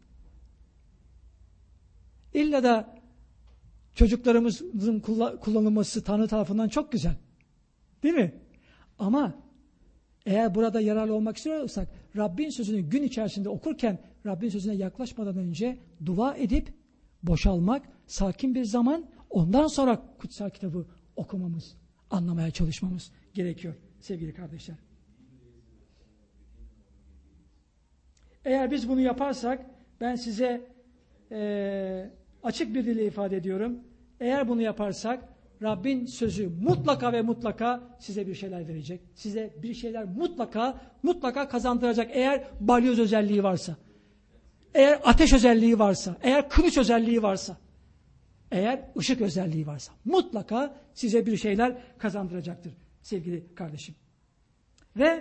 [SPEAKER 1] İlla da çocuklarımızın kullanılması Tanrı tarafından çok güzel. Değil mi? Ama eğer burada yararlı olmak istiyorsak Rabbin sözünü gün içerisinde okurken Rabbin sözüne yaklaşmadan önce dua edip boşalmak, sakin bir zaman ondan sonra kutsal kitabı okumamız, anlamaya çalışmamız gerekiyor sevgili kardeşler. Eğer biz bunu yaparsak ben size Ee, açık bir dille ifade ediyorum. Eğer bunu yaparsak Rabbin sözü mutlaka ve mutlaka size bir şeyler verecek. Size bir şeyler mutlaka mutlaka kazandıracak. Eğer balyoz özelliği varsa, eğer ateş özelliği varsa, eğer kılıç özelliği varsa, eğer ışık özelliği varsa mutlaka size bir şeyler kazandıracaktır sevgili kardeşim. Ve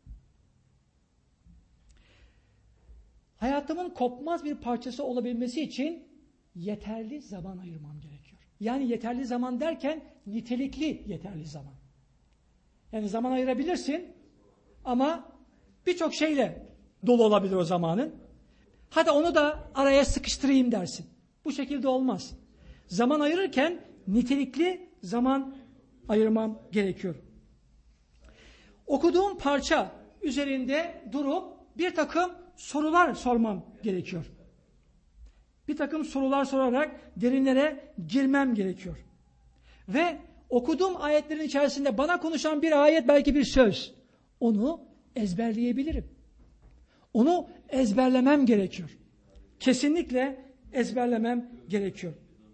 [SPEAKER 1] hayatımın kopmaz bir parçası olabilmesi için yeterli zaman ayırmam gerekiyor. Yani yeterli zaman derken nitelikli yeterli zaman. Yani zaman ayırabilirsin ama birçok şeyle dolu olabilir o zamanın. Hadi onu da araya sıkıştırayım dersin. Bu şekilde olmaz. Zaman ayırırken nitelikli zaman ayırmam gerekiyor. Okuduğum parça üzerinde durup bir takım sorular sormam gerekiyor. Bir takım sorular sorarak derinlere girmem gerekiyor. Ve okuduğum ayetlerin içerisinde bana konuşan bir ayet, belki bir söz. Onu ezberleyebilirim. Onu ezberlemem gerekiyor. Kesinlikle ezberlemem gerekiyor.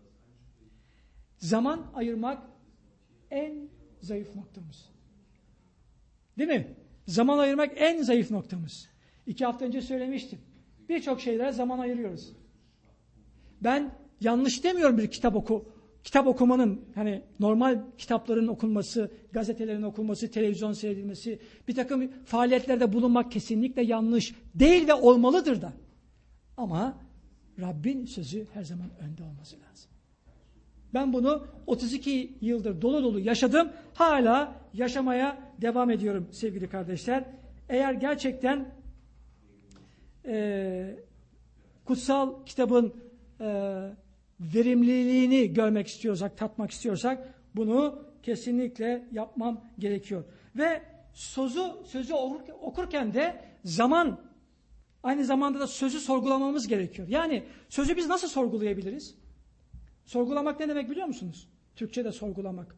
[SPEAKER 1] Zaman ayırmak en zayıf noktamız. Değil mi? Zaman ayırmak en zayıf noktamız. İki hafta önce söylemiştim. Birçok şeylere zaman ayırıyoruz. Ben yanlış demiyorum bir kitap oku. Kitap okumanın, hani normal kitapların okunması, gazetelerin okunması, televizyon seyredilmesi, bir takım faaliyetlerde bulunmak kesinlikle yanlış değil ve olmalıdır da. Ama Rabbin sözü her zaman önde olması lazım. Ben bunu otuz iki yıldır dolu dolu yaşadım. Hala yaşamaya devam ediyorum sevgili kardeşler. Eğer gerçekten e, kutsal kitabın e, verimliliğini görmek istiyorsak, tatmak istiyorsak bunu kesinlikle yapmam gerekiyor. Ve sözü, sözü okurken de zaman, aynı zamanda da sözü sorgulamamız gerekiyor. Yani sözü biz nasıl sorgulayabiliriz? Sorgulamak ne demek biliyor musunuz? Türkçe'de sorgulamak.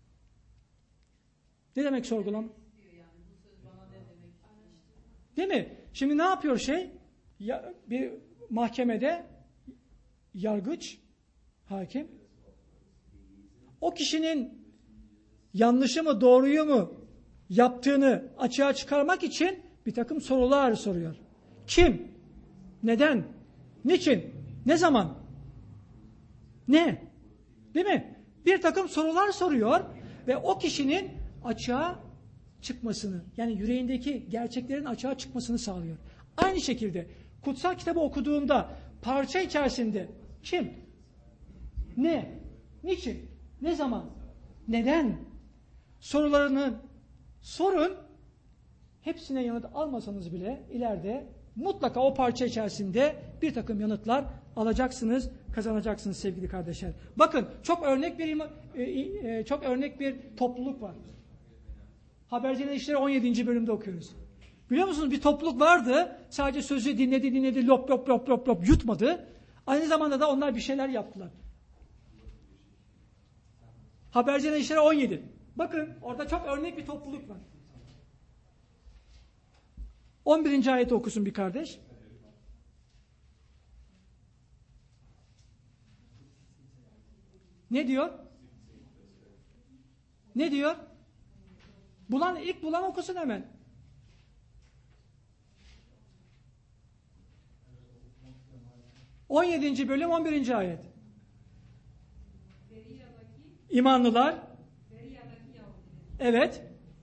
[SPEAKER 1] Ne demek sorgulamak? Değil mi? Şimdi ne yapıyor şey? Ya, bir mahkemede yargıç, hakim, o kişinin yanlışı mı doğruyu mu yaptığını açığa çıkarmak için bir takım sorular soruyor. Kim? Neden? Niçin? Ne zaman? Ne? Değil mi? Bir takım sorular soruyor ve o kişinin açığa çıkmasını, yani yüreğindeki gerçeklerin açığa çıkmasını sağlıyor. Aynı şekilde kutsal kitabı okuduğumda parça içerisinde kim? Ne? Niçin? Ne zaman? Neden? Sorularını sorun. Hepsine yanıt almasanız bile ileride mutlaka o parça içerisinde bir takım yanıtlar alacaksınız, kazanacaksınız sevgili kardeşler. Bakın çok örnek bir çok örnek bir topluluk var. Habercilerin İşleri on yedinci bölümde okuyoruz. Biliyor musunuz bir topluluk vardı. Sadece sözü dinledi dinledi lop lop lop lop lop yutmadı. Aynı zamanda da onlar bir şeyler yaptılar. Habercilerin İşleri on yedi. Bakın orada çok örnek bir topluluk var. on birinci ayeti okusun bir kardeş. Ne diyor? Ne diyor? Bulan, ilk bulan okusun hemen. on yedinci bölüm on birinci ayet. İmanlılar. Evet.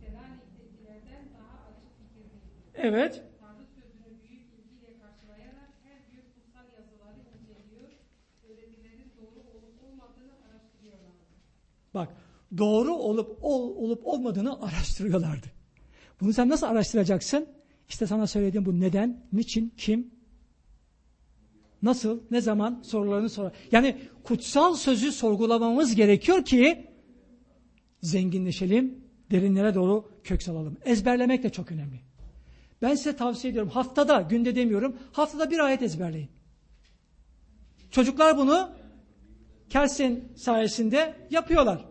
[SPEAKER 1] Evet.
[SPEAKER 3] Tanrı sözünü büyük ilgiyle karşılayarak her gün kutsal yazıları inceliyor, öğretilerin doğru olup olmadığını araştırıyorlardı.
[SPEAKER 1] Bak, doğru olup ol, olup olmadığını araştırıyorlardı. Bunu sen nasıl araştıracaksın? İşte sana söylediğim bu neden, niçin, kim, nasıl, ne zaman sorularını sor. Yani kutsal sözü sorgulamamız gerekiyor ki zenginleşelim, derinlere doğru kök salalım. Ezberlemek de çok önemli. Ben size tavsiye ediyorum. Haftada, günde demiyorum, haftada bir ayet ezberleyin. Çocuklar bunu Kelsen sayesinde yapıyorlar.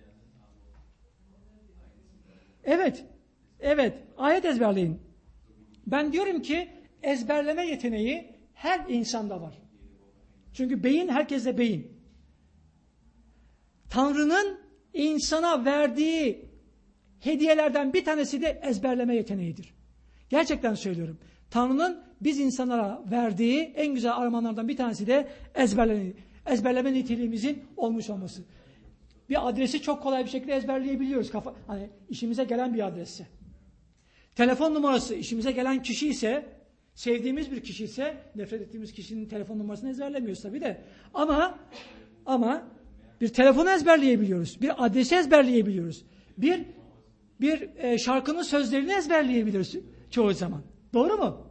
[SPEAKER 1] Evet, evet, ayet ezberleyin. Ben diyorum ki ezberleme yeteneği her insanda var. Çünkü beyin herkeste beyin. Tanrı'nın insana verdiği hediyelerden bir tanesi de ezberleme yeteneğidir. Gerçekten söylüyorum. Tanrı'nın biz insanlara verdiği en güzel armağanlardan bir tanesi de ezberleme, ezberleme niteliğimizin olmuş olması. Bir adresi çok kolay bir şekilde ezberleyebiliyoruz. Kafa, hani işimize gelen bir adresse. Telefon numarası işimize gelen kişi ise, sevdiğimiz bir kişi ise, nefret ettiğimiz kişinin telefon numarasını ezberlemiyoruz tabii de. Ama ama bir telefonu ezberleyebiliyoruz. Bir adresi ezberleyebiliyoruz. Bir bir e, şarkının sözlerini ezberleyebiliyoruz çoğu zaman. Doğru mu?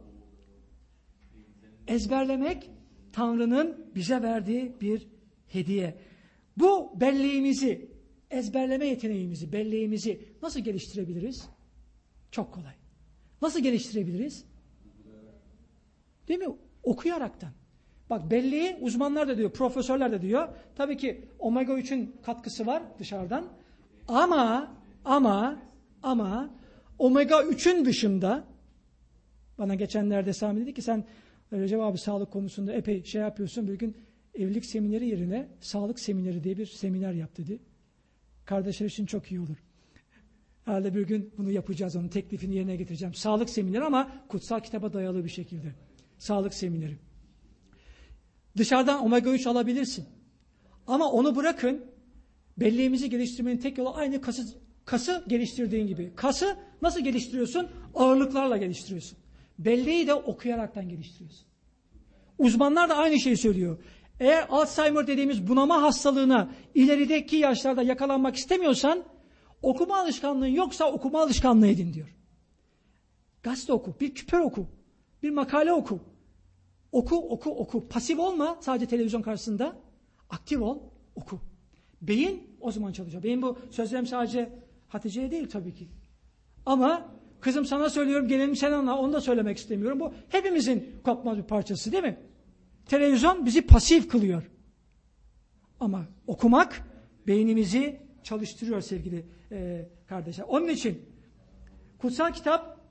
[SPEAKER 1] Ezberlemek Tanrı'nın bize verdiği bir hediye. Bu belleğimizi, ezberleme yeteneğimizi, belleğimizi nasıl geliştirebiliriz? Çok kolay. Nasıl geliştirebiliriz? Değil mi? Okuyaraktan. Bak belleği uzmanlar da diyor, profesörler de diyor. Tabii ki omega üçün katkısı var dışarıdan. Ama, ama, ama omega üçün dışında bana geçenlerde Sami dedi ki sen Recep abi sağlık konusunda epey şey yapıyorsun. Bir gün evlilik semineri yerine sağlık semineri diye bir seminer yap dedi. Kardeşler için çok iyi olur. Herhalde bir gün bunu yapacağız, onun teklifini yerine getireceğim. Sağlık semineri ama kutsal kitaba dayalı bir şekilde. Sağlık semineri. Dışarıdan omega üç alabilirsin. Ama onu bırakın, belleğimizi geliştirmenin tek yolu aynı kası, kası geliştirdiğin gibi. Kası nasıl geliştiriyorsun? Ağırlıklarla geliştiriyorsun. Belleği de okuyaraktan geliştiriyorsun. Uzmanlar da aynı şeyi söylüyor. Eğer Alzheimer dediğimiz bunama hastalığına ilerideki yaşlarda yakalanmak istemiyorsan, okuma alışkanlığın yoksa okuma alışkanlığı edin diyor. Gazete oku, bir küper oku, bir makale oku. Oku, oku, oku. Pasif olma sadece televizyon karşısında. Aktif ol, oku. Beyin o zaman çalışıyor. Beyin bu sözlerim sadece Hatice'ye değil tabii ki. Ama kızım sana söylüyorum, gelelim sen anla, onu da söylemek istemiyorum. Bu hepimizin kopmaz bir parçası değil mi? Televizyon bizi pasif kılıyor. Ama okumak beynimizi çalıştırıyor sevgili e, kardeşler. Onun için kutsal kitap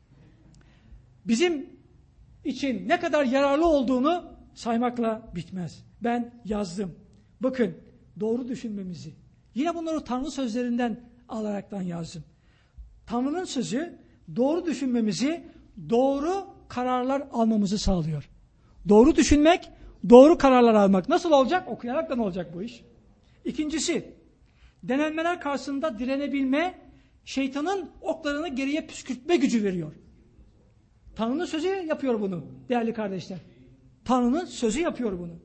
[SPEAKER 1] bizim için ne kadar yararlı olduğunu saymakla bitmez. Ben yazdım. Bakın, doğru düşünmemizi. Yine bunları Tanrı sözlerinden alaraktan yazdım. Tanrı'nın sözü doğru düşünmemizi, doğru kararlar almamızı sağlıyor. Doğru düşünmek, doğru kararlar almak. Nasıl olacak? Okuyaraktan olacak bu iş. İkincisi, denenmeler karşısında direnebilme, şeytanın oklarını geriye püskürtme gücü veriyor. Tanrı'nın sözü yapıyor bunu değerli kardeşler. Tanrı'nın sözü yapıyor bunu.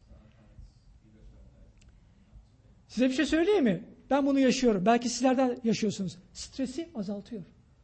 [SPEAKER 1] Size bir şey söyleyeyim mi? Ben bunu yaşıyorum. Belki sizlerden yaşıyorsunuz. Stresi azaltıyor.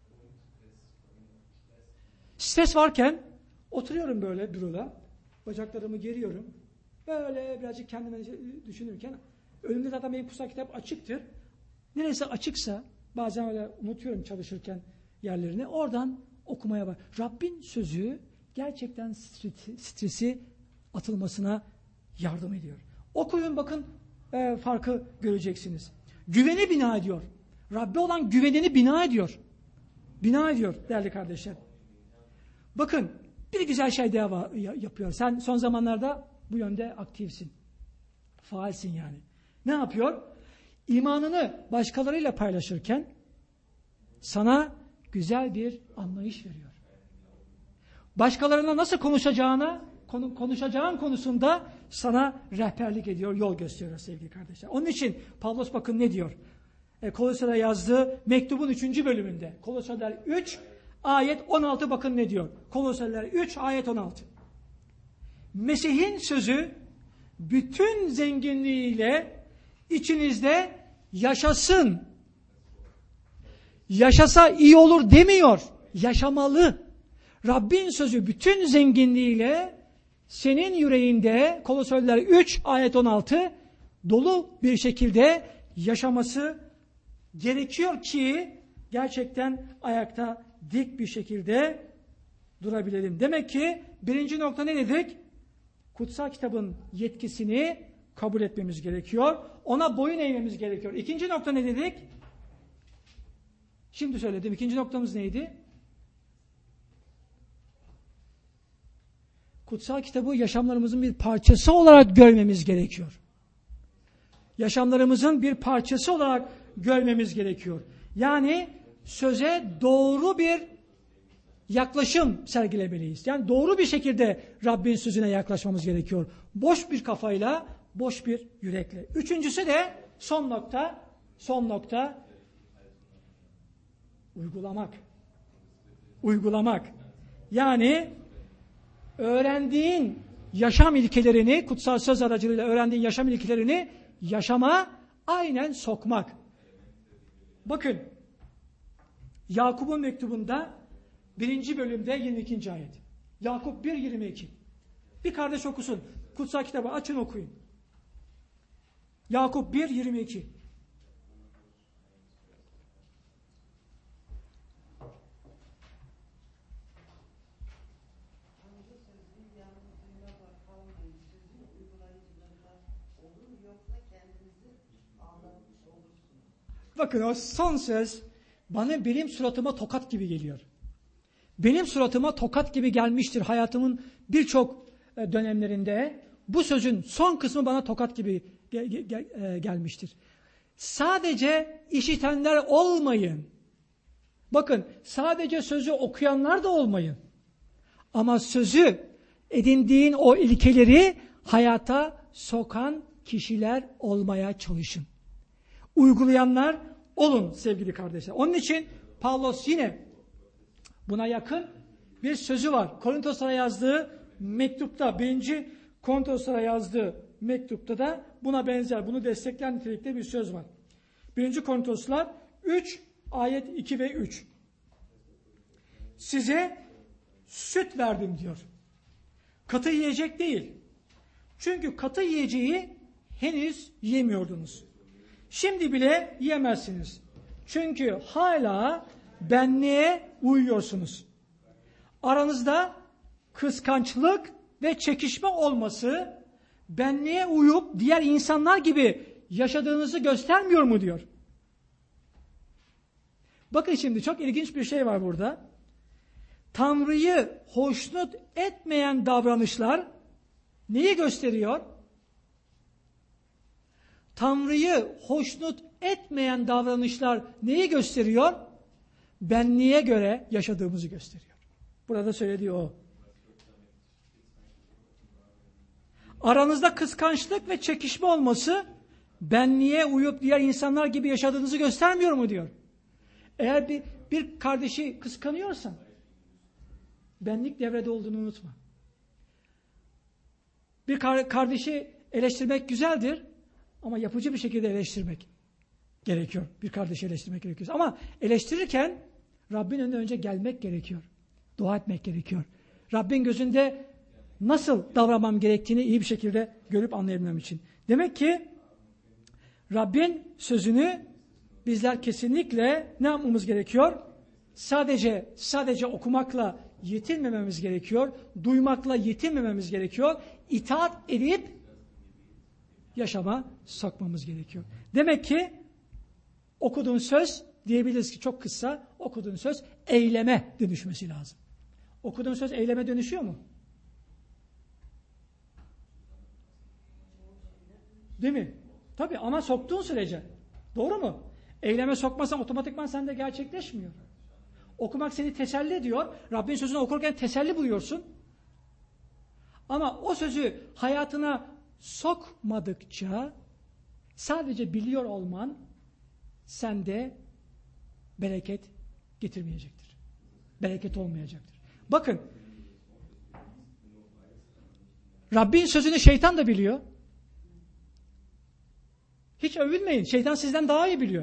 [SPEAKER 1] Stres varken oturuyorum böyle büroda. Bacaklarımı geriyorum. Böyle birazcık kendime düşünürken önümde zaten benim kutsal kitap açıktır. Neresi açıksa bazen öyle unutuyorum çalışırken yerlerini. Oradan okumaya bak. Rabbin sözü gerçekten stresi, stresi atılmasına yardım ediyor. Okuyun bakın e, farkı göreceksiniz. Güveni bina ediyor. Rabbe olan güvenini bina ediyor. Bina ediyor değerli kardeşler. Bakın bir güzel şey daha var, yapıyor. Sen son zamanlarda bu yönde aktifsin. Faalsin yani. Ne yapıyor? İmanını başkalarıyla paylaşırken sana güzel bir anlayış veriyor. Başkalarına nasıl konuşacağına, konu, konuşacağın konusunda sana rehberlik ediyor, yol gösteriyor sevgili kardeşler. Onun için Pavlos bakın ne diyor? E, Kolosyalara yazdığı mektubun üçüncü bölümünde. Kolosyalar üç, ayet on altı bakın ne diyor? Kolosyalar üç, ayet on altı. Mesih'in sözü bütün zenginliğiyle içinizde yaşasın. Yaşasa iyi olur demiyor. Yaşamalı. Rabbin sözü bütün zenginliğiyle senin yüreğinde Kolosyalılar üç ayet on altı dolu bir şekilde yaşaması gerekiyor ki gerçekten ayakta dik bir şekilde durabilelim. Demek ki birinci nokta ne dedik? Kutsal kitabın yetkisini kabul etmemiz gerekiyor. Ona boyun eğmemiz gerekiyor. İkinci nokta ne dedik? Şimdi söyledim. İkinci noktamız neydi? Kutsal kitabı yaşamlarımızın bir parçası olarak görmemiz gerekiyor. Yaşamlarımızın bir parçası olarak görmemiz gerekiyor. Yani söze doğru bir yaklaşım sergilemeliyiz. Yani doğru bir şekilde Rabbin sözüne yaklaşmamız gerekiyor. Boş bir kafayla, boş bir yürekle. Üçüncüsü de son nokta, son nokta uygulamak. Uygulamak. Yani öğrendiğin yaşam ilkelerini, kutsal söz aracılığıyla öğrendiğin yaşam ilkelerini yaşama aynen sokmak. Bakın, Yakup'un mektubunda birinci bölümde yirmi ikinci ayet. Yakup bir yirmi iki. Bir kardeş okusun. Kutsal kitabı açın okuyun. Yakup bir yirmi iki. Bakın o son söz bana benim suratıma tokat gibi geliyor. Benim suratıma tokat gibi gelmiştir hayatımın birçok dönemlerinde. Bu sözün son kısmı bana tokat gibi gel- gel- gelmiştir. Sadece işitenler olmayın. Bakın sadece sözü okuyanlar da olmayın. Ama sözü edindiğin o ilkeleri hayata sokan kişiler olmaya çalışın. Uygulayanlar olun sevgili kardeşler. Onun için Pavlos yine buna yakın bir sözü var. Korintoslara yazdığı mektupta, birinci Korintoslara yazdığı mektupta da buna benzer, bunu destekleyen nitelikte bir söz var. birinci Korintoslar üç, ayet iki ve üç. Size süt verdim diyor. Katı yiyecek değil. Çünkü katı yiyeceği henüz yemiyordunuz. Şimdi bile yiyemezsiniz. Çünkü hala benliğe uyuyorsunuz. Aranızda kıskançlık ve çekişme olması benliğe uyup diğer insanlar gibi yaşadığınızı göstermiyor mu diyor. Bakın şimdi çok ilginç bir şey var burada. Tanrı'yı hoşnut etmeyen davranışlar neyi gösteriyor? Tanrı'yı hoşnut etmeyen davranışlar neyi gösteriyor? Benliğe göre yaşadığımızı gösteriyor. Burada söylediği o. Aranızda kıskançlık ve çekişme olması benliğe uyup diğer insanlar gibi yaşadığınızı göstermiyor mu diyor. Eğer bir, bir kardeşi kıskanıyorsan benlik devrede olduğunu unutma. Bir kar, kardeşi eleştirmek güzeldir ama yapıcı bir şekilde eleştirmek gerekiyor. Bir kardeşi eleştirmek gerekiyor. Ama eleştirirken Rabbin önüne önce gelmek gerekiyor. Dua etmek gerekiyor. Rabbin gözünde nasıl davranmam gerektiğini iyi bir şekilde görüp anlayabilmem için. Demek ki Rabbin sözünü bizler kesinlikle ne yapmamız gerekiyor? Sadece sadece okumakla yetinmememiz gerekiyor. Duymakla yetinmememiz gerekiyor. İtaat edip yaşama sokmamız gerekiyor. Demek ki okuduğun söz diyebiliriz ki çok kısa okuduğun söz eyleme dönüşmesi lazım. Okuduğun söz eyleme dönüşüyor mu? Değil mi? Tabii ama soktuğun sürece. Doğru mu? Eyleme sokmazsan otomatikman sende gerçekleşmiyor. Okumak seni teselli ediyor. Rabbin sözünü okurken teselli buluyorsun. Ama o sözü hayatına sokmadıkça sadece biliyor olman sende bereket getirmeyecektir. Bereket olmayacaktır. Bakın Rabbin sözünü şeytan da biliyor. Hiç övünmeyin. Şeytan sizden daha iyi biliyor.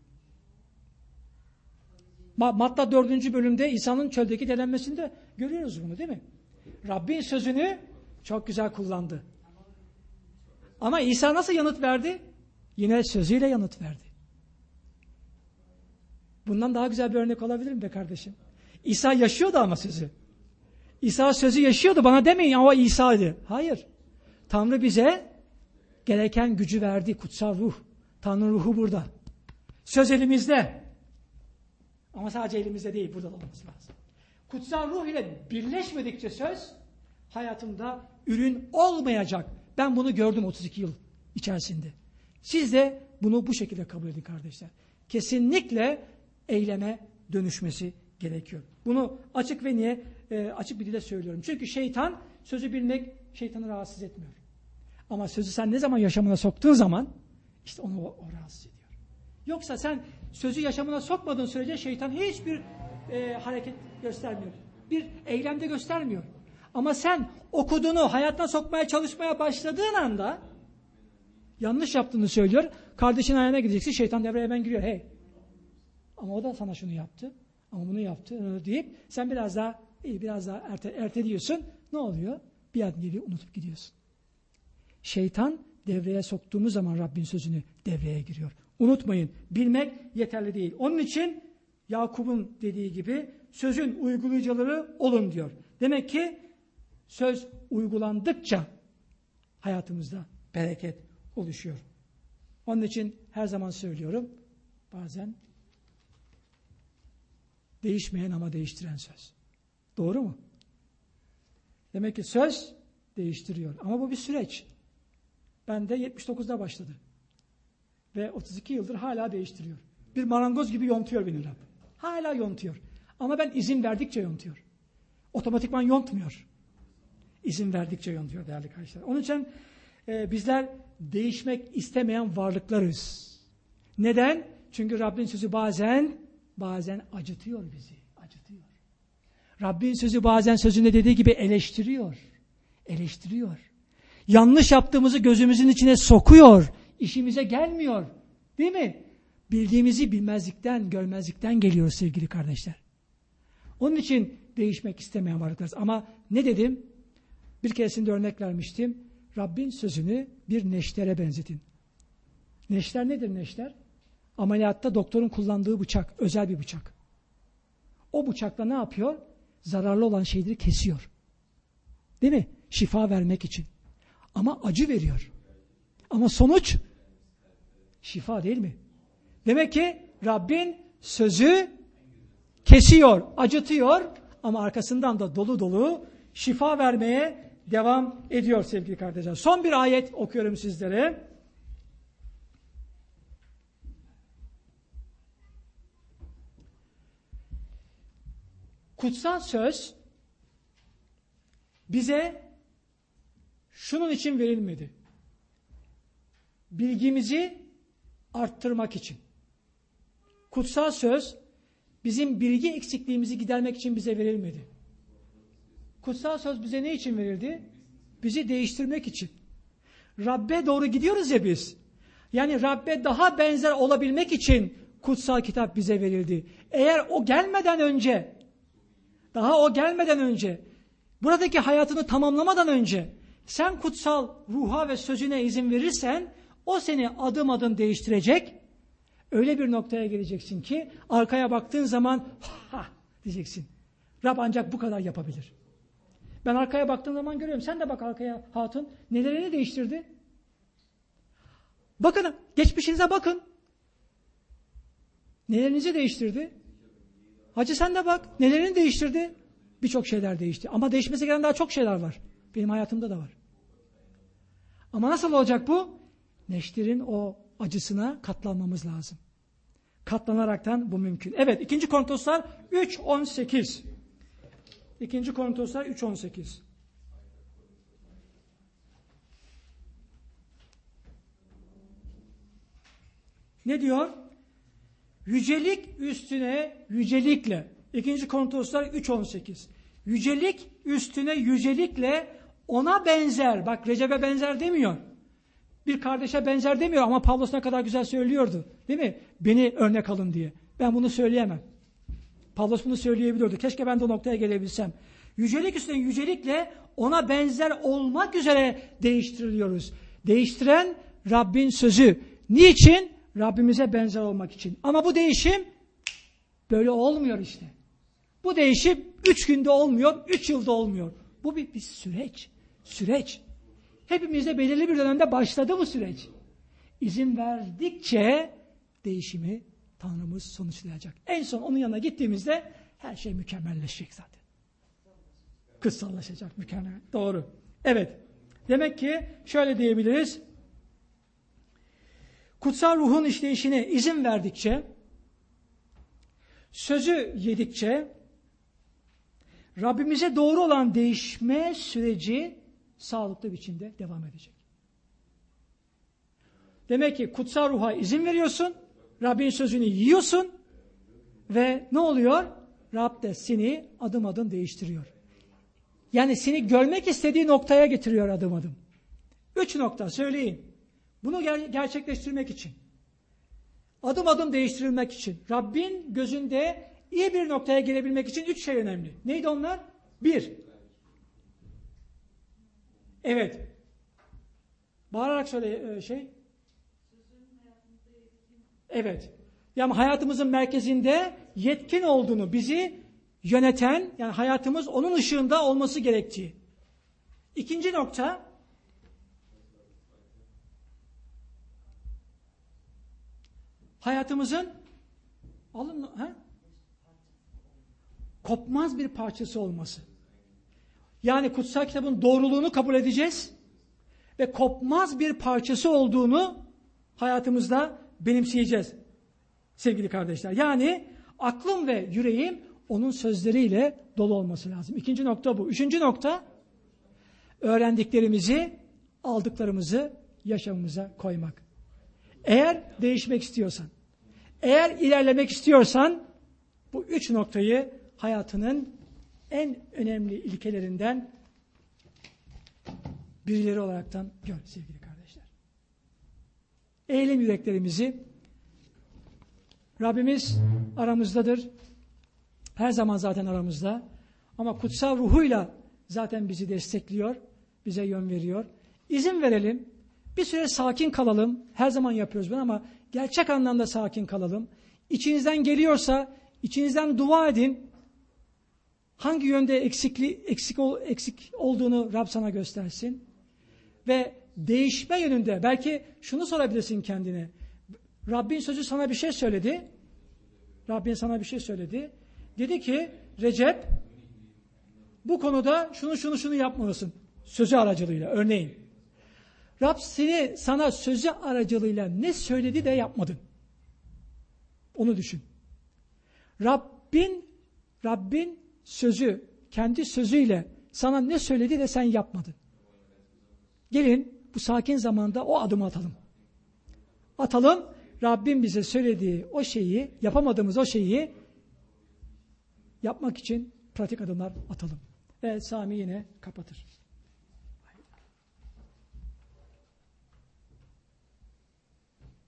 [SPEAKER 1] Matta dördüncü bölümde İsa'nın çöldeki denenmesinde görüyoruz bunu değil mi? Rabbin sözünü çok güzel kullandı. Ama İsa nasıl yanıt verdi? Yine sözüyle yanıt verdi. Bundan daha güzel bir örnek olabilir mi be kardeşim? İsa yaşıyordu ama sözü. İsa sözü yaşıyordu. Bana demeyin ama İsa'ydı. Hayır. Tanrı bize gereken gücü verdi. Kutsal ruh. Tanrı ruhu burada. Söz elimizde. Ama sadece elimizde değil. Burada olması lazım. Kutsal ruh ile birleşmedikçe söz hayatımda ürün olmayacak. Ben bunu gördüm otuz iki yıl içerisinde. Siz de bunu bu şekilde kabul edin kardeşler. Kesinlikle eyleme dönüşmesi gerekiyor. Bunu açık ve niye e, açık bir dile söylüyorum. Çünkü şeytan sözü bilmek şeytanı rahatsız etmiyor. Ama sözü sen ne zaman yaşamına soktuğun zaman işte onu o, o rahatsız ediyor. Yoksa sen sözü yaşamına sokmadığın sürece şeytan hiçbir e, hareket göstermiyor. Bir eylemde göstermiyor. Ama sen okuduğunu hayatına sokmaya çalışmaya başladığın anda yanlış yaptığını söylüyor. Kardeşin ayağına gideceksin. Şeytan devreye hemen giriyor. Hey. Ama o da sana şunu yaptı. Ama bunu yaptı deyip sen biraz daha iyi biraz daha erte, erteliyorsun. Ne oluyor? Bir adım geriye unutup gidiyorsun. Şeytan devreye soktuğumuz zaman Rabbin sözünü devreye giriyor. Unutmayın. Bilmek yeterli değil. Onun için Yakup'un dediği gibi sözün uygulayıcıları olun diyor. Demek ki söz uygulandıkça hayatımızda bereket oluşuyor. Onun için her zaman söylüyorum. Bazen değişmeyen ama değiştiren söz. Doğru mu? Demek ki söz değiştiriyor. Ama bu bir süreç. Ben de yetmiş dokuzda başladı. Ve otuz iki yıldır hala değiştiriyor. Bir marangoz gibi yontuyor beni Rab. Hala yontuyor. Ama ben izin verdikçe yontuyor. Otomatikman yontmuyor. İzin verdikçe yontuyor değerli kardeşler. Onun için e, bizler değişmek istemeyen varlıklarız. Neden? Çünkü Rabbin sözü bazen bazen acıtıyor bizi. Acıtıyor. Rabbin sözü bazen sözünde dediği gibi eleştiriyor. Eleştiriyor. Yanlış yaptığımızı gözümüzün içine sokuyor. İşimize gelmiyor. Değil mi? Bildiğimizi bilmezlikten, görmezlikten geliyor sevgili kardeşler. Onun için değişmek istemeyen varlıklarız. Ama ne dedim? Bir keresinde örnek vermiştim. Rabbin sözünü bir neştere benzetin. Neşter nedir neşter? Ameliyatta doktorun kullandığı bıçak, özel bir bıçak. o bıçakla ne yapıyor? Zararlı olan şeyleri kesiyor. Değil mi? Şifa vermek için. Ama acı veriyor. Ama sonuç şifa değil mi? Demek ki Rabbin sözü kesiyor, acıtıyor ama arkasından da dolu dolu şifa vermeye devam ediyor sevgili kardeşler. Son bir ayet okuyorum sizlere. Kutsal söz bize şunun için verilmedi. Bilgimizi arttırmak için. Kutsal söz bizim bilgi eksikliğimizi gidermek için bize verilmedi. Kutsal söz bize ne için verildi? Bizi değiştirmek için. Rabbe doğru gidiyoruz ya biz. Yani Rabbe daha benzer olabilmek için kutsal kitap bize verildi. Eğer o gelmeden önce, daha o gelmeden önce, buradaki hayatını tamamlamadan önce sen kutsal ruha ve sözüne izin verirsen o seni adım adım değiştirecek. Öyle bir noktaya geleceksin ki arkaya baktığın zaman ha diyeceksin. Rab ancak bu kadar yapabilir. Ben arkaya baktığım zaman görüyorum. Sen de bak arkaya hatun. Nelerini değiştirdi? Bakın, geçmişinize bakın. Nelerinizi değiştirdi? Hacı sen de bak. Nelerini değiştirdi? Birçok şeyler değişti. Ama değişmesi gereken daha çok şeyler var. Benim hayatımda da var. Ama nasıl olacak bu? Neşter'in o acısına katlanmamız lazım. Katlanaraktan bu mümkün. Evet, ikinci Korintoslar üç on sekiz. ikinci Korintoslar üç on sekiz. Ne diyor? Yücelik üstüne yücelikle. ikinci Korintoslar üç on sekiz. Yücelik üstüne yücelikle ona benzer. Bak Recep'e benzer demiyor. Bir kardeşe benzer demiyor ama Pavlos ne kadar güzel söylüyordu. Değil mi? Beni örnek alın diye. Ben bunu söyleyemem. Pavlos bunu söyleyebiliyordu. Keşke ben de o noktaya gelebilsem. Yücelik üstüne yücelikle ona benzer olmak üzere değiştiriliyoruz. Değiştiren Rabbin sözü. Niçin? Rabbimize benzer olmak için. Ama bu değişim böyle olmuyor işte. Bu değişim üç günde olmuyor, üç yılda olmuyor. Bu bir, bir süreç. Süreç. Hepimizde belirli bir dönemde başladı bu süreç. İzin verdikçe değişimi Tanrımız sonuçlayacak. En son onun yanına gittiğimizde her şey mükemmelleşecek zaten. Kutsallaşacak, mükemmel. Doğru. Evet. Demek ki şöyle diyebiliriz. Kutsal ruhun işleyişine izin verdikçe, sözü yedikçe, Rabbimize doğru olan değişme süreci sağlıklı biçimde devam edecek. Demek ki kutsal ruha izin veriyorsun, Rabbin sözünü yiyorsun ve ne oluyor? Rab de seni adım adım değiştiriyor. Yani seni görmek istediği noktaya getiriyor adım adım. Üç nokta söyleyin. Bunu ger- gerçekleştirmek için, adım adım değiştirilmek için, Rabbin gözünde iyi bir noktaya gelebilmek için üç şey önemli. Neydi onlar? Bir. Evet. Bağırarak söyle şey. Evet. Yani hayatımızın merkezinde yetkin olduğunu, bizi yöneten, yani hayatımız onun ışığında olması gerektiği. İkinci nokta, hayatımızın alın, ha? kopmaz bir parçası olması. Yani kutsal kitabın doğruluğunu kabul edeceğiz ve kopmaz bir parçası olduğunu hayatımızda benimseyeceğiz sevgili kardeşler. Yani aklım ve yüreğim onun sözleriyle dolu olması lazım. İkinci nokta bu. Üçüncü nokta, öğrendiklerimizi, aldıklarımızı yaşamımıza koymak. Eğer değişmek istiyorsan, eğer ilerlemek istiyorsan bu üç noktayı hayatının en önemli ilkelerinden birileri olaraktan gör sevgili kardeşler. Eğilim yüreklerimizi, Rabbimiz aramızdadır. Her zaman zaten aramızda. Ama kutsal ruhuyla zaten bizi destekliyor, bize yön veriyor. İzin verelim, bir süre sakin kalalım. Her zaman yapıyoruz bunu ama gerçek anlamda sakin kalalım. İçinizden geliyorsa, içinizden dua edin. Hangi yönde eksikli, eksik, ol, eksik olduğunu Rab sana göstersin. Ve değişme yönünde belki şunu sorabilirsin kendine. Rabbin sözü sana bir şey söyledi. Rabbin sana bir şey söyledi. Dedi ki Recep bu konuda şunu şunu şunu yapmalısın. Sözü aracılığıyla örneğin. Rab seni, sana sözü aracılığıyla ne söyledi de yapmadın. Onu düşün. Rabbin Rabbin sözü, kendi sözüyle sana ne söyledi de sen yapmadın. Gelin bu sakin zamanda o adımı atalım. Atalım, Rabbim bize söylediği o şeyi, yapamadığımız o şeyi yapmak için pratik adımlar atalım. Ve Sami yine kapatır.